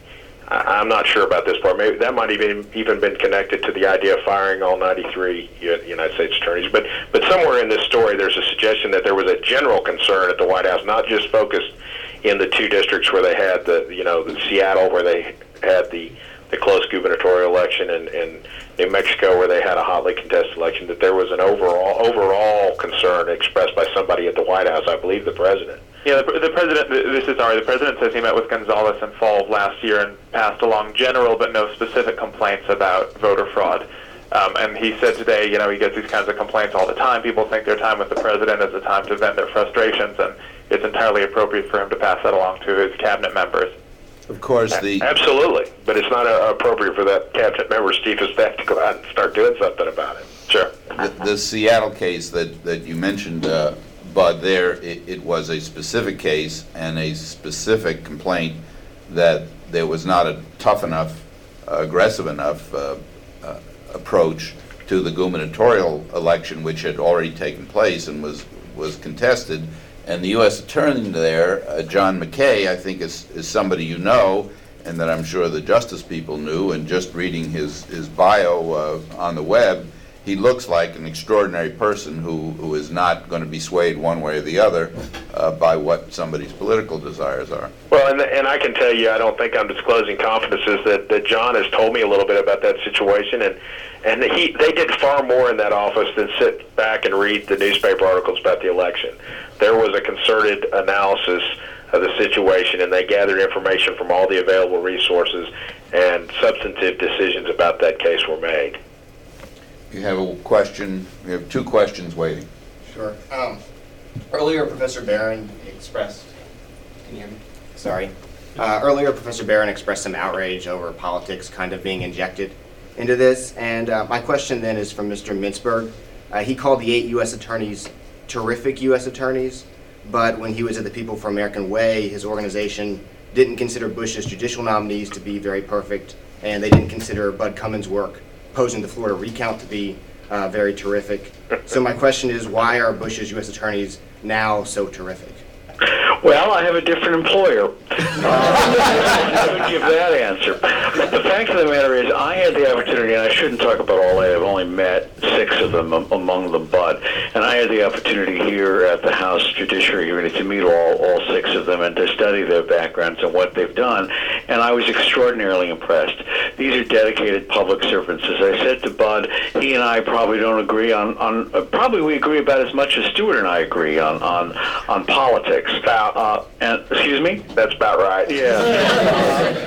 I'm not sure about this part. Maybe that might even been connected to the idea of firing all 93 United States attorneys. But somewhere in this story, there's a suggestion that there was a general concern at the White House, not just focused in the two districts where they had the Seattle, where they had the close gubernatorial election, and New Mexico, where they had a hotly contested election, that there was an overall concern expressed by somebody at the White House, I believe the president. Yeah, the president. The president says he met with Gonzalez in fall of last year and passed along general but no specific complaints about voter fraud. And he said today, he gets these kinds of complaints all the time. People think their time with the president is a time to vent their frustrations, and it's entirely appropriate for him to pass that along to his cabinet members. Of course, absolutely, but it's not appropriate for that cabinet member's chief of staff to go out and start doing something about it. Sure. The Seattle case that you mentioned, Bud, it was a specific case and a specific complaint that there was not a tough enough, aggressive enough approach to the gubernatorial election, which had already taken place and was contested. And the U.S. attorney there, John McKay, I think is somebody you know, and that I'm sure the justice people knew. And just reading his bio on the web, he looks like an extraordinary person who is not going to be swayed one way or the other by what somebody's political desires are. Well, and I can tell you, I don't think I'm disclosing confidences that John has told me a little bit about that situation, and they did far more in that office than sit back and read the newspaper articles about the election. There was a concerted analysis of the situation, and they gathered information from all the available resources, and substantive decisions about that case were made. You have a question? We have two questions waiting. Sure. Earlier, Professor Barron expressed... Can you hear me? Sorry. Earlier, Professor Barron expressed some outrage over politics kind of being injected into this, and my question then is from Mr. Mintzberg. He called the 8 U.S. attorneys terrific U.S. attorneys, but when he was at the People for American Way, his organization didn't consider Bush's judicial nominees to be very perfect, and they didn't consider Bud Cummins' work posing the Florida recount to be very terrific. So my question is, why are Bush's U.S. attorneys now so terrific? Well, I have a different employer. I would give that answer. The fact of the matter is, I had the opportunity, and I shouldn't talk about all 8, I've only met 6 of them, among them Bud, and I had the opportunity here at the House Judiciary Committee to meet all 6 of them and to study their backgrounds and what they've done, and I was extraordinarily impressed. These are dedicated public servants. As I said to Bud, he and I probably don't agree on probably we agree about as much as Stuart and I agree on politics. And excuse me? That's about right. Yeah.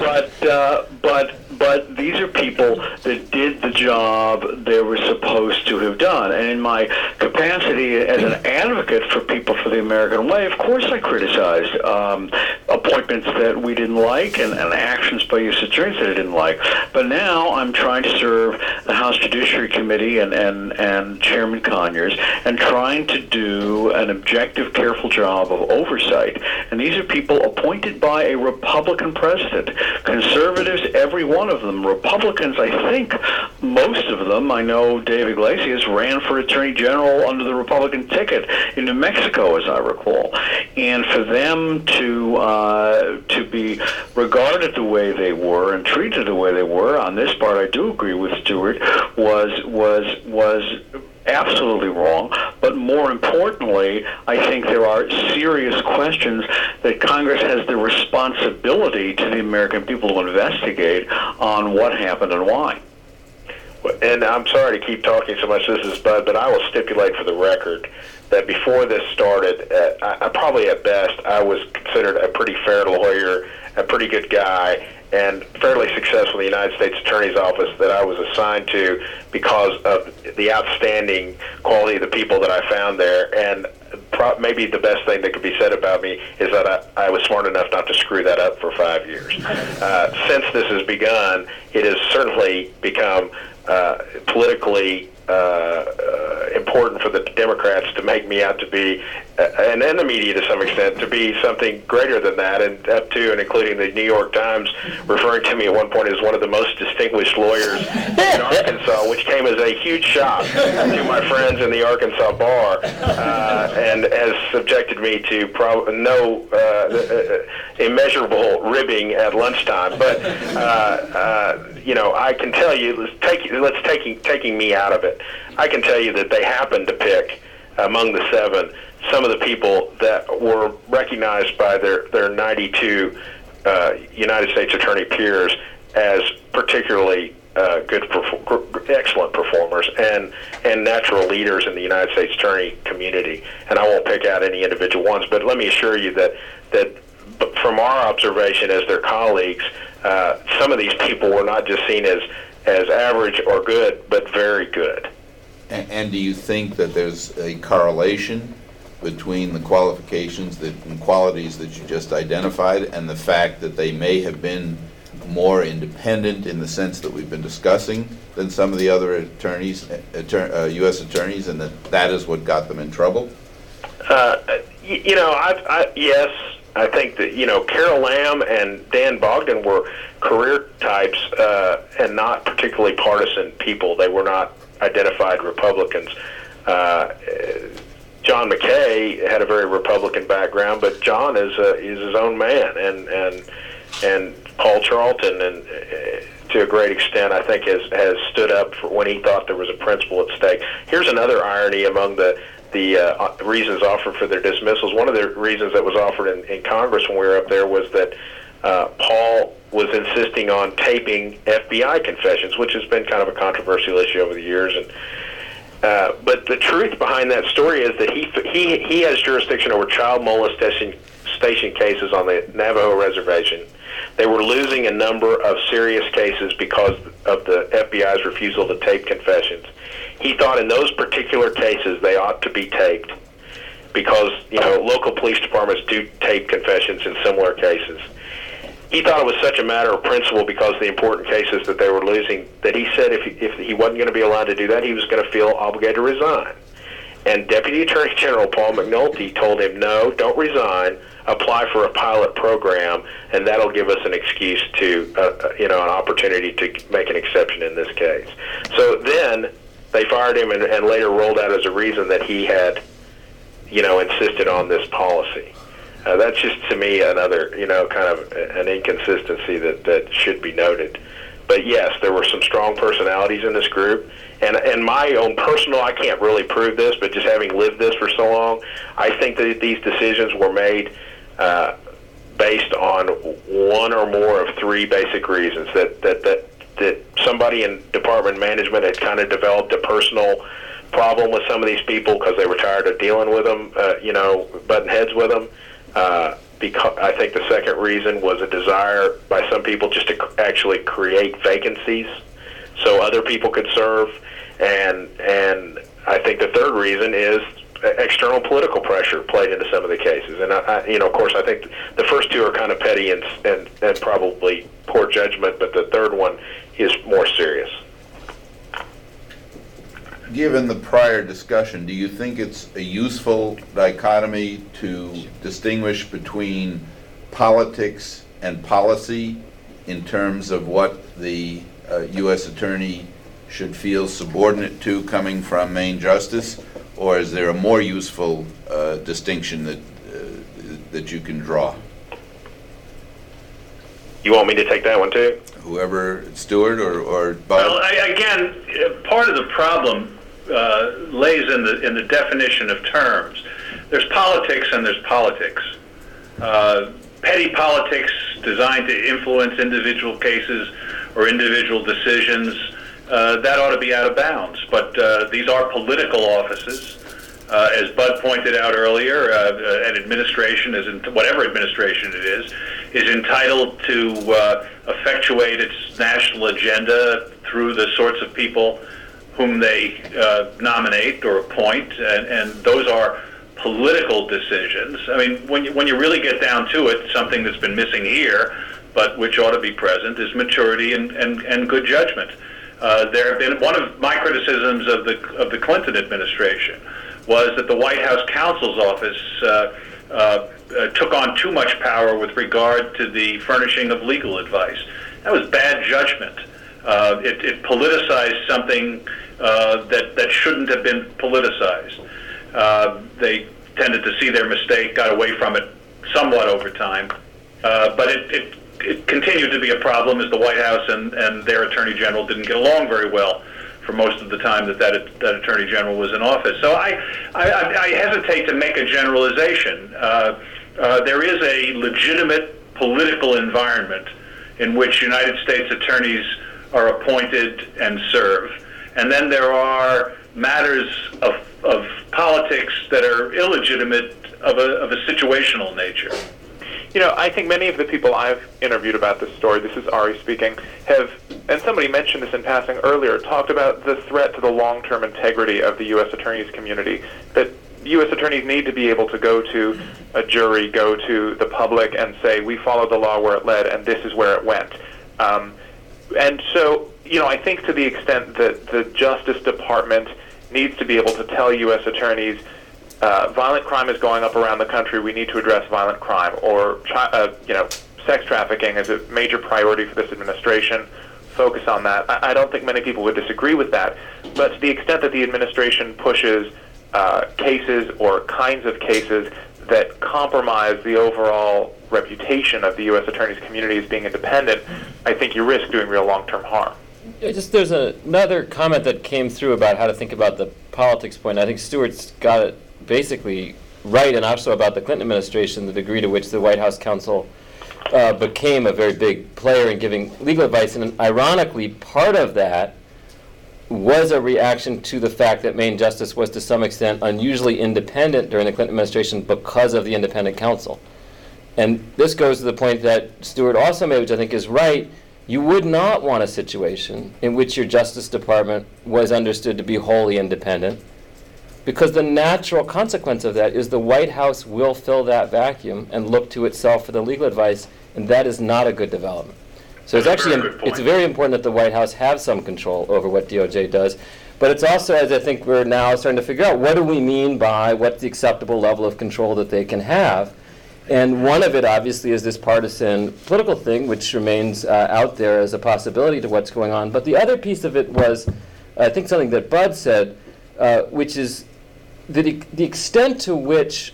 But these are people that did the job they were supposed to have done. And in my capacity as an advocate for People for the American Way, of course I criticized appointments that we didn't like and actions by U.S. attorneys that I didn't like. But now I'm trying to serve the House Judiciary Committee and Chairman Conyers and trying to do an objective, careful job of oversight. And these are people appointed by a Republican president. Conservatives, every one of them. Republicans, I think most of them, I know Dave Iglesias ran for Attorney General under the Republican ticket in New Mexico, as I recall. And for them to to be regarded the way they were and treated the way they were. On this part, I do agree with Stuart. Was absolutely wrong. But more importantly, I think there are serious questions that Congress has the responsibility to the American people to investigate on what happened and why. And I'm sorry to keep talking so much. This is Bud, but I will stipulate for the record that before this started, I probably at best, I was considered a pretty fair lawyer, a pretty good guy, and fairly successful in the United States Attorney's Office that I was assigned to because of the outstanding quality of the people that I found there. And maybe the best thing that could be said about me is that I was smart enough not to screw that up for 5 years. Since this has begun, it has certainly become politically important for the Democrats to make me out to be, and the media to some extent, to be something greater than that, and up to and including the New York Times referring to me at one point as one of the most distinguished lawyers in Arkansas, which came as a huge shock to my friends in the Arkansas bar, and has subjected me to immeasurable ribbing at lunchtime. But I can tell you, taking me out of it, I can tell you that they happened to pick among the 7 some of the people that were recognized by their 92 United States attorney peers as particularly excellent performers and natural leaders in the United States attorney community. And I won't pick out any individual ones, but let me assure you that from our observation as their colleagues, some of these people were not just seen as average or good, but very good. And do you think that there's a correlation between the qualifications and qualities that you just identified and the fact that they may have been more independent in the sense that we've been discussing than some of the other attorneys, U.S. attorneys, and that is what got them in trouble? Yes. I think that, Carol Lamb and Dan Bogdan were career types and not particularly partisan people. They were not identified Republicans. John McKay had a very Republican background, but John is his own man, and Paul Charlton, and to a great extent, I think has stood up for when he thought there was a principle at stake. Here's another irony among the reasons offered for their dismissals. One of the reasons that was offered in Congress when we were up there was that Paul was insisting on taping FBI confessions, which has been kind of a controversial issue over the years. But the truth behind that story is that he has jurisdiction over child molestation cases on the Navajo reservation. They were losing a number of serious cases because of the FBI's refusal to tape confessions. He thought in those particular cases they ought to be taped because, local police departments do tape confessions in similar cases. He thought it was such a matter of principle because of the important cases that they were losing that he said if he wasn't going to be allowed to do that, he was going to feel obligated to resign. And Deputy Attorney General Paul McNulty told him, no, don't resign, apply for a pilot program, and that'll give us an excuse to, an opportunity to make an exception in this case. So then they fired him and later rolled out as a reason that he had, insisted on this policy. That's just, to me, another, kind of an inconsistency that should be noted. But yes, there were some strong personalities in this group. And my own personal, I can't really prove this, but just having lived this for so long, I think that these decisions were made based on one or more of 3 basic reasons. That somebody in department management had kind of developed a personal problem with some of these people because they were tired of dealing with them, butting heads with them. Because I think the second reason was a desire by some people just to actually create vacancies so other people could serve, and I think the third reason is external political pressure played into some of the cases. And of course, I think the first 2 are kind of petty and probably poor judgment, but the third one is more serious. Given the prior discussion, do you think it's a useful dichotomy to distinguish between politics and policy in terms of what the U.S. Attorney should feel subordinate to coming from Main Justice, or is there a more useful distinction that you can draw? You want me to take that one too? Whoever, Stuart or Bud? Well, again, part of the problem lays in the definition of terms. There's politics and there's politics. Petty politics designed to influence individual cases or individual decisions, that ought to be out of bounds. But these are political offices. As Bud pointed out earlier, an administration, whatever administration it is entitled to effectuate its national agenda through the sorts of people whom they nominate or appoint, and those are political decisions. I mean, when you really get down to it, something that's been missing here, but which ought to be present, is maturity and good judgment. There have been one of my criticisms of the Clinton administration was that the White House counsel's office took on too much power with regard to the furnishing of legal advice. That was bad judgment. It politicized something that shouldn't have been politicized. They tended to see their mistake, got away from it somewhat over time, but it continued to be a problem as the White House and their Attorney General didn't get along very well for most of the time that Attorney General was in office. So I hesitate to make a generalization. There is a legitimate political environment in which United States attorneys are appointed and serve. And then there are matters of politics that are illegitimate of a situational nature. You know, I think many of the people I've interviewed about this story, this is Ari speaking, have, and somebody mentioned this in passing earlier, talked about the threat to the long-term integrity of the U.S. attorneys community, that U.S. attorneys need to be able to go to a jury, go to the public and say, we followed the law where it led and this is where it went. And so, you know, I think to the extent that the Justice Department needs to be able to tell U.S. attorneys, violent crime is going up around the country, we need to address violent crime, or sex trafficking is a major priority for this administration, focus on that. I don't think many people would disagree with that, but to the extent that the administration pushes cases or kinds of cases that compromise the overall reputation of the U.S. attorneys community as being independent, I think you risk doing real long-term harm. There's another comment that came through about how to think about the politics point. I think Stuart's got it basically right, and also about the Clinton administration, the degree to which the White House counsel became a very big player in giving legal advice. And ironically, part of that was a reaction to the fact that Main Justice was to some extent unusually independent during the Clinton administration because of the independent counsel. And this goes to the point that Stuart also made, which I think is right. You would not want a situation in which your Justice Department was understood to be wholly independent, because the natural consequence of that is the White House will fill that vacuum and look to itself for the legal advice, and that is not a good development. So it's actually it's very important that the White House have some control over what DOJ does, but it's also, as I think we're now starting to figure out, what do we mean by what's the acceptable level of control that they can have? And one of it, obviously, is this partisan political thing, which remains out there as a possibility to what's going on. But the other piece of it was, I think, something that Bud said, which is the extent to which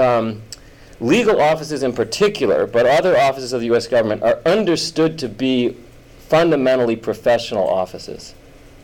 legal offices in particular, but other offices of the U.S. government, are understood to be fundamentally professional offices.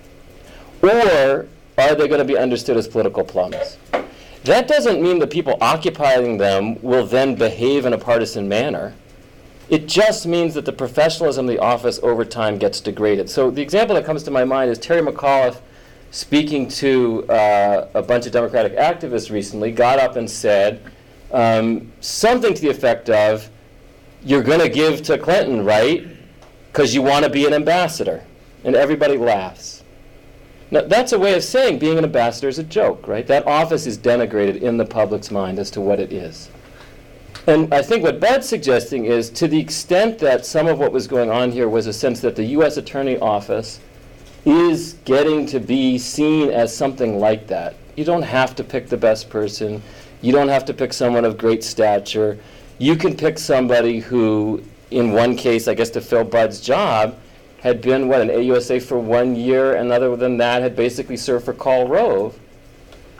Or are they going to be understood as political plums? That doesn't mean the people occupying them will then behave in a partisan manner. It just means that the professionalism of the office over time gets degraded. So the example that comes to my mind is Terry McAuliffe, speaking to a bunch of Democratic activists recently, got up and said something to the effect of, you're going to give to Clinton, right? Because you want to be an ambassador. And everybody laughs. Now, that's a way of saying being an ambassador is a joke, right? That office is denigrated in the public's mind as to what it is. And I think what Bud's suggesting is, to the extent that some of what was going on here was a sense that the U.S. Attorney Office is getting to be seen as something like that. You don't have to pick the best person. You don't have to pick someone of great stature. You can pick somebody who, in one case, I guess to fill Bud's job, had been, an AUSA for 1 year, and other than that had basically served for Karl Rove.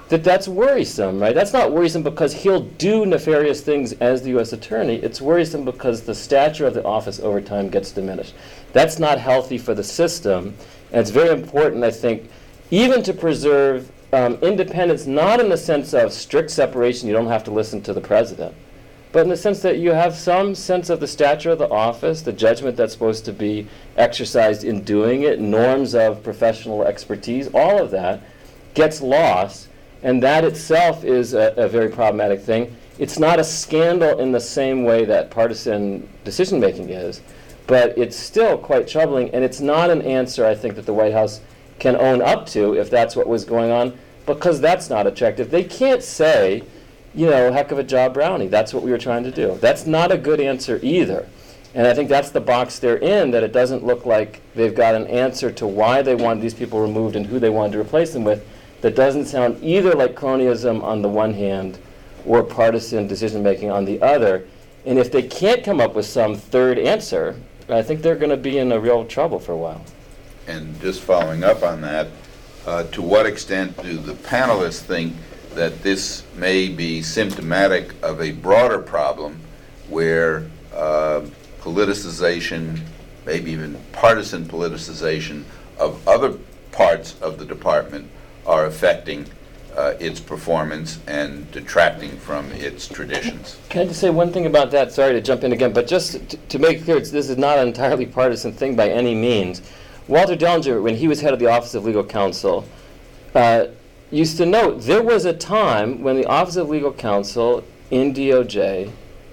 that's worrisome, right? That's not worrisome because he'll do nefarious things as the U.S. Attorney. It's worrisome because the stature of the office over time gets diminished. That's not healthy for the system, and it's very important, I think, even to preserve independence, not in the sense of strict separation, you don't have to listen to the president, but in the sense that you have some sense of the stature of the office, the judgment that's supposed to be exercised in doing it, norms of professional expertise, all of that gets lost, and that itself is a very problematic thing. It's not a scandal in the same way that partisan decision-making is, but it's still quite troubling, and it's not an answer, I think, that the White House can own up to if that's what was going on, because that's not attractive. They can't say, heck of a job, Brownie. That's what we were trying to do. That's not a good answer either. And I think that's the box they're in, that it doesn't look like they've got an answer to why they wanted these people removed and who they wanted to replace them with that doesn't sound either like cronyism on the one hand or partisan decision-making on the other. And if they can't come up with some third answer, I think they're going to be in a real trouble for a while. And just following up on that, to what extent do the panelists think that this may be symptomatic of a broader problem where politicization, maybe even partisan politicization of other parts of the department are affecting its performance and detracting from its traditions? Can I just say one thing about that? Sorry to jump in again, but just to make it clear, this is not an entirely partisan thing by any means. Walter Dellinger, when he was head of the Office of Legal Counsel, used to note there was a time when the Office of Legal Counsel in DOJ,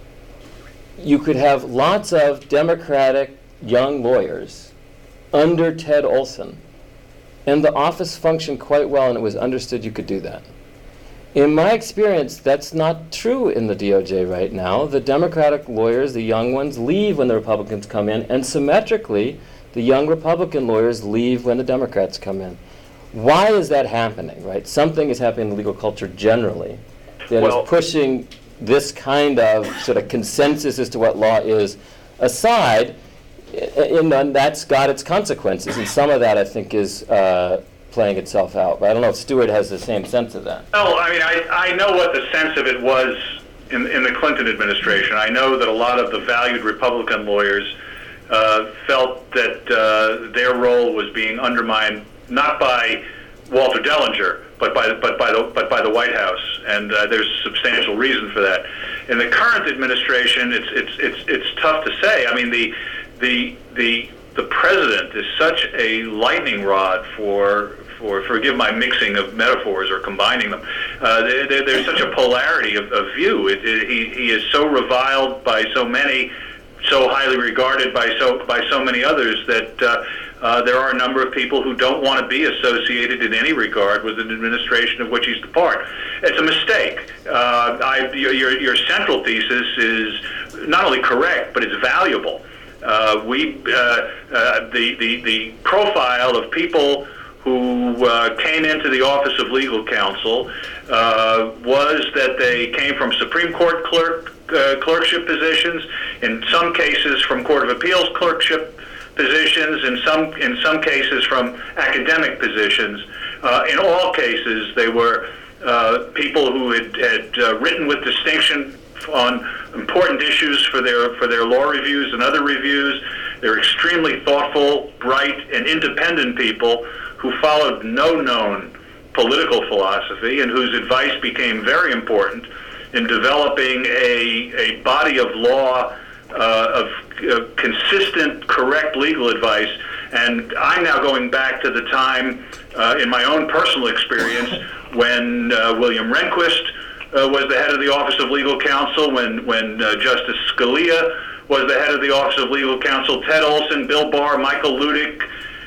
you could have lots of Democratic young lawyers under Ted Olson, and the office functioned quite well, and it was understood you could do that. In my experience, that's not true in the DOJ right now. The Democratic lawyers, the young ones, leave when the Republicans come in, and symmetrically, the young Republican lawyers leave when the Democrats come in. Why is that happening, right? Something is happening in the legal culture generally that is pushing this kind of sort of consensus as to what law is aside, and that's got its consequences. And some of that, I think, is playing itself out. But I don't know if Stewart has the same sense of that. No, I mean, I know what the sense of it was in the Clinton administration. I know that a lot of the valued Republican lawyers felt that their role was being undermined not by Walter Dellinger, but by the White House, and there's substantial reason for that. In the current administration, it's tough to say. I mean, the president is such a lightning rod for forgive my mixing of metaphors or combining them. There's such a polarity of view. He is so reviled by so many, so highly regarded by so many others that there are a number of people who don't want to be associated in any regard with an administration of which he's the part. It's a mistake. Your central thesis is not only correct, but it's valuable. The profile of people who came into the Office of Legal Counsel was that they came from Supreme Court clerkship positions, in some cases from Court of Appeals clerkship positions, in some cases from academic positions. In all cases, they were people who had written with distinction on important issues for their law reviews and other reviews. They're extremely thoughtful, bright, and independent people who followed no known political philosophy and whose advice became very important in developing a body of law of consistent, correct legal advice. And I'm now going back to the time in my own personal experience when William Rehnquist was the head of the Office of Legal Counsel, when Justice Scalia was the head of the Office of Legal Counsel, Ted Olson, Bill Barr, Michael Ludick,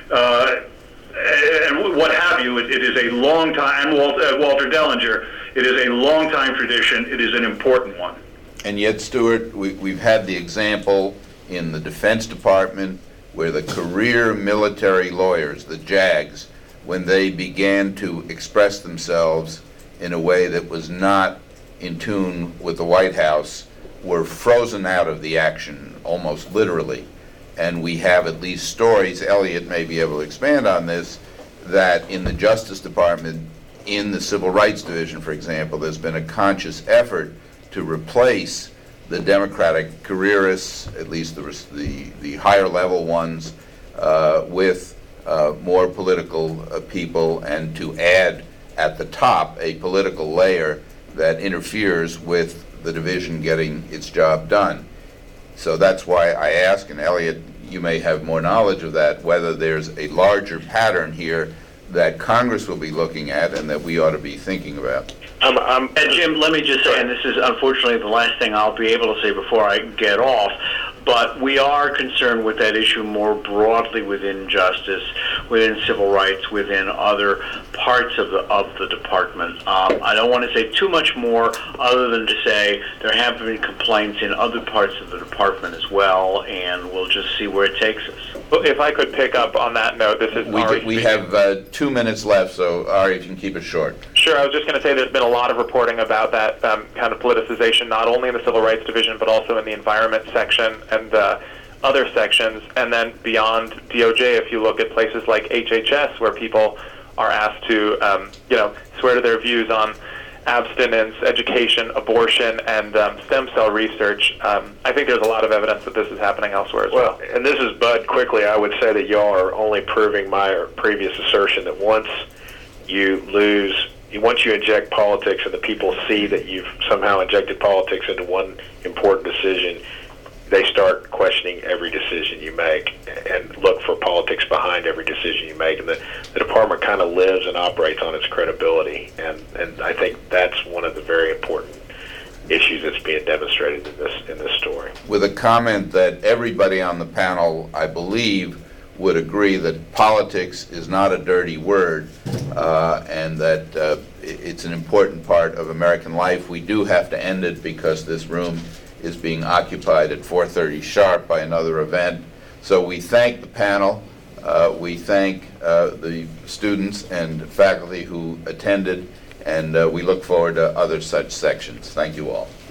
and what have you. It is a long time, and Walter Dellinger. It is a long time tradition. It is an important one. And yet, Stewart, we've had the example in the Defense Department where the career military lawyers, the JAGs, when they began to express themselves in a way that was not in tune with the White House, were frozen out of the action, almost literally. And we have at least stories, Elliot may be able to expand on this, that in the Justice Department, in the Civil Rights Division, for example, there's been a conscious effort to replace the Democratic careerists, at least the higher level ones, with more political people, and to add at the top a political layer that interferes with the division getting its job done. So that's why I ask, and Elliot, you may have more knowledge of that, whether there's a larger pattern here that Congress will be looking at and that we ought to be thinking about. And Jim, let me just say, and this is unfortunately the last thing I'll be able to say before I get off, but we are concerned with that issue more broadly within justice, within civil rights, within other parts of the department. I don't want to say too much more other than to say there have been complaints in other parts of the department as well, and we'll just see where it takes us. Well, if I could pick up on that note, this is Ari We speaking. have 2 minutes left, so Ari, if you can keep it short. Sure, I was just going to say there's been a lot of reporting about that kind of politicization, not only in the Civil Rights Division, but also in the Environment section and other sections. And then beyond DOJ, if you look at places like HHS, where people are asked to, swear to their views on abstinence, education, abortion, and stem cell research, I think there's a lot of evidence that this is happening elsewhere as well. And this is Bud. Quickly, I would say that y'all are only proving my previous assertion that once you inject politics and the people see that you've somehow injected politics into one important decision, they start questioning every decision you make and look for politics behind every decision you make. And the department kind of lives and operates on its credibility. And I think that's one of the very important issues that's being demonstrated in this story. With a comment that everybody on the panel, I believe, would agree that politics is not a dirty word, and that it's an important part of American life. We do have to end it because this room is being occupied at 4:30 sharp by another event. So we thank the panel. We thank the students and faculty who attended, and we look forward to other such sections. Thank you all.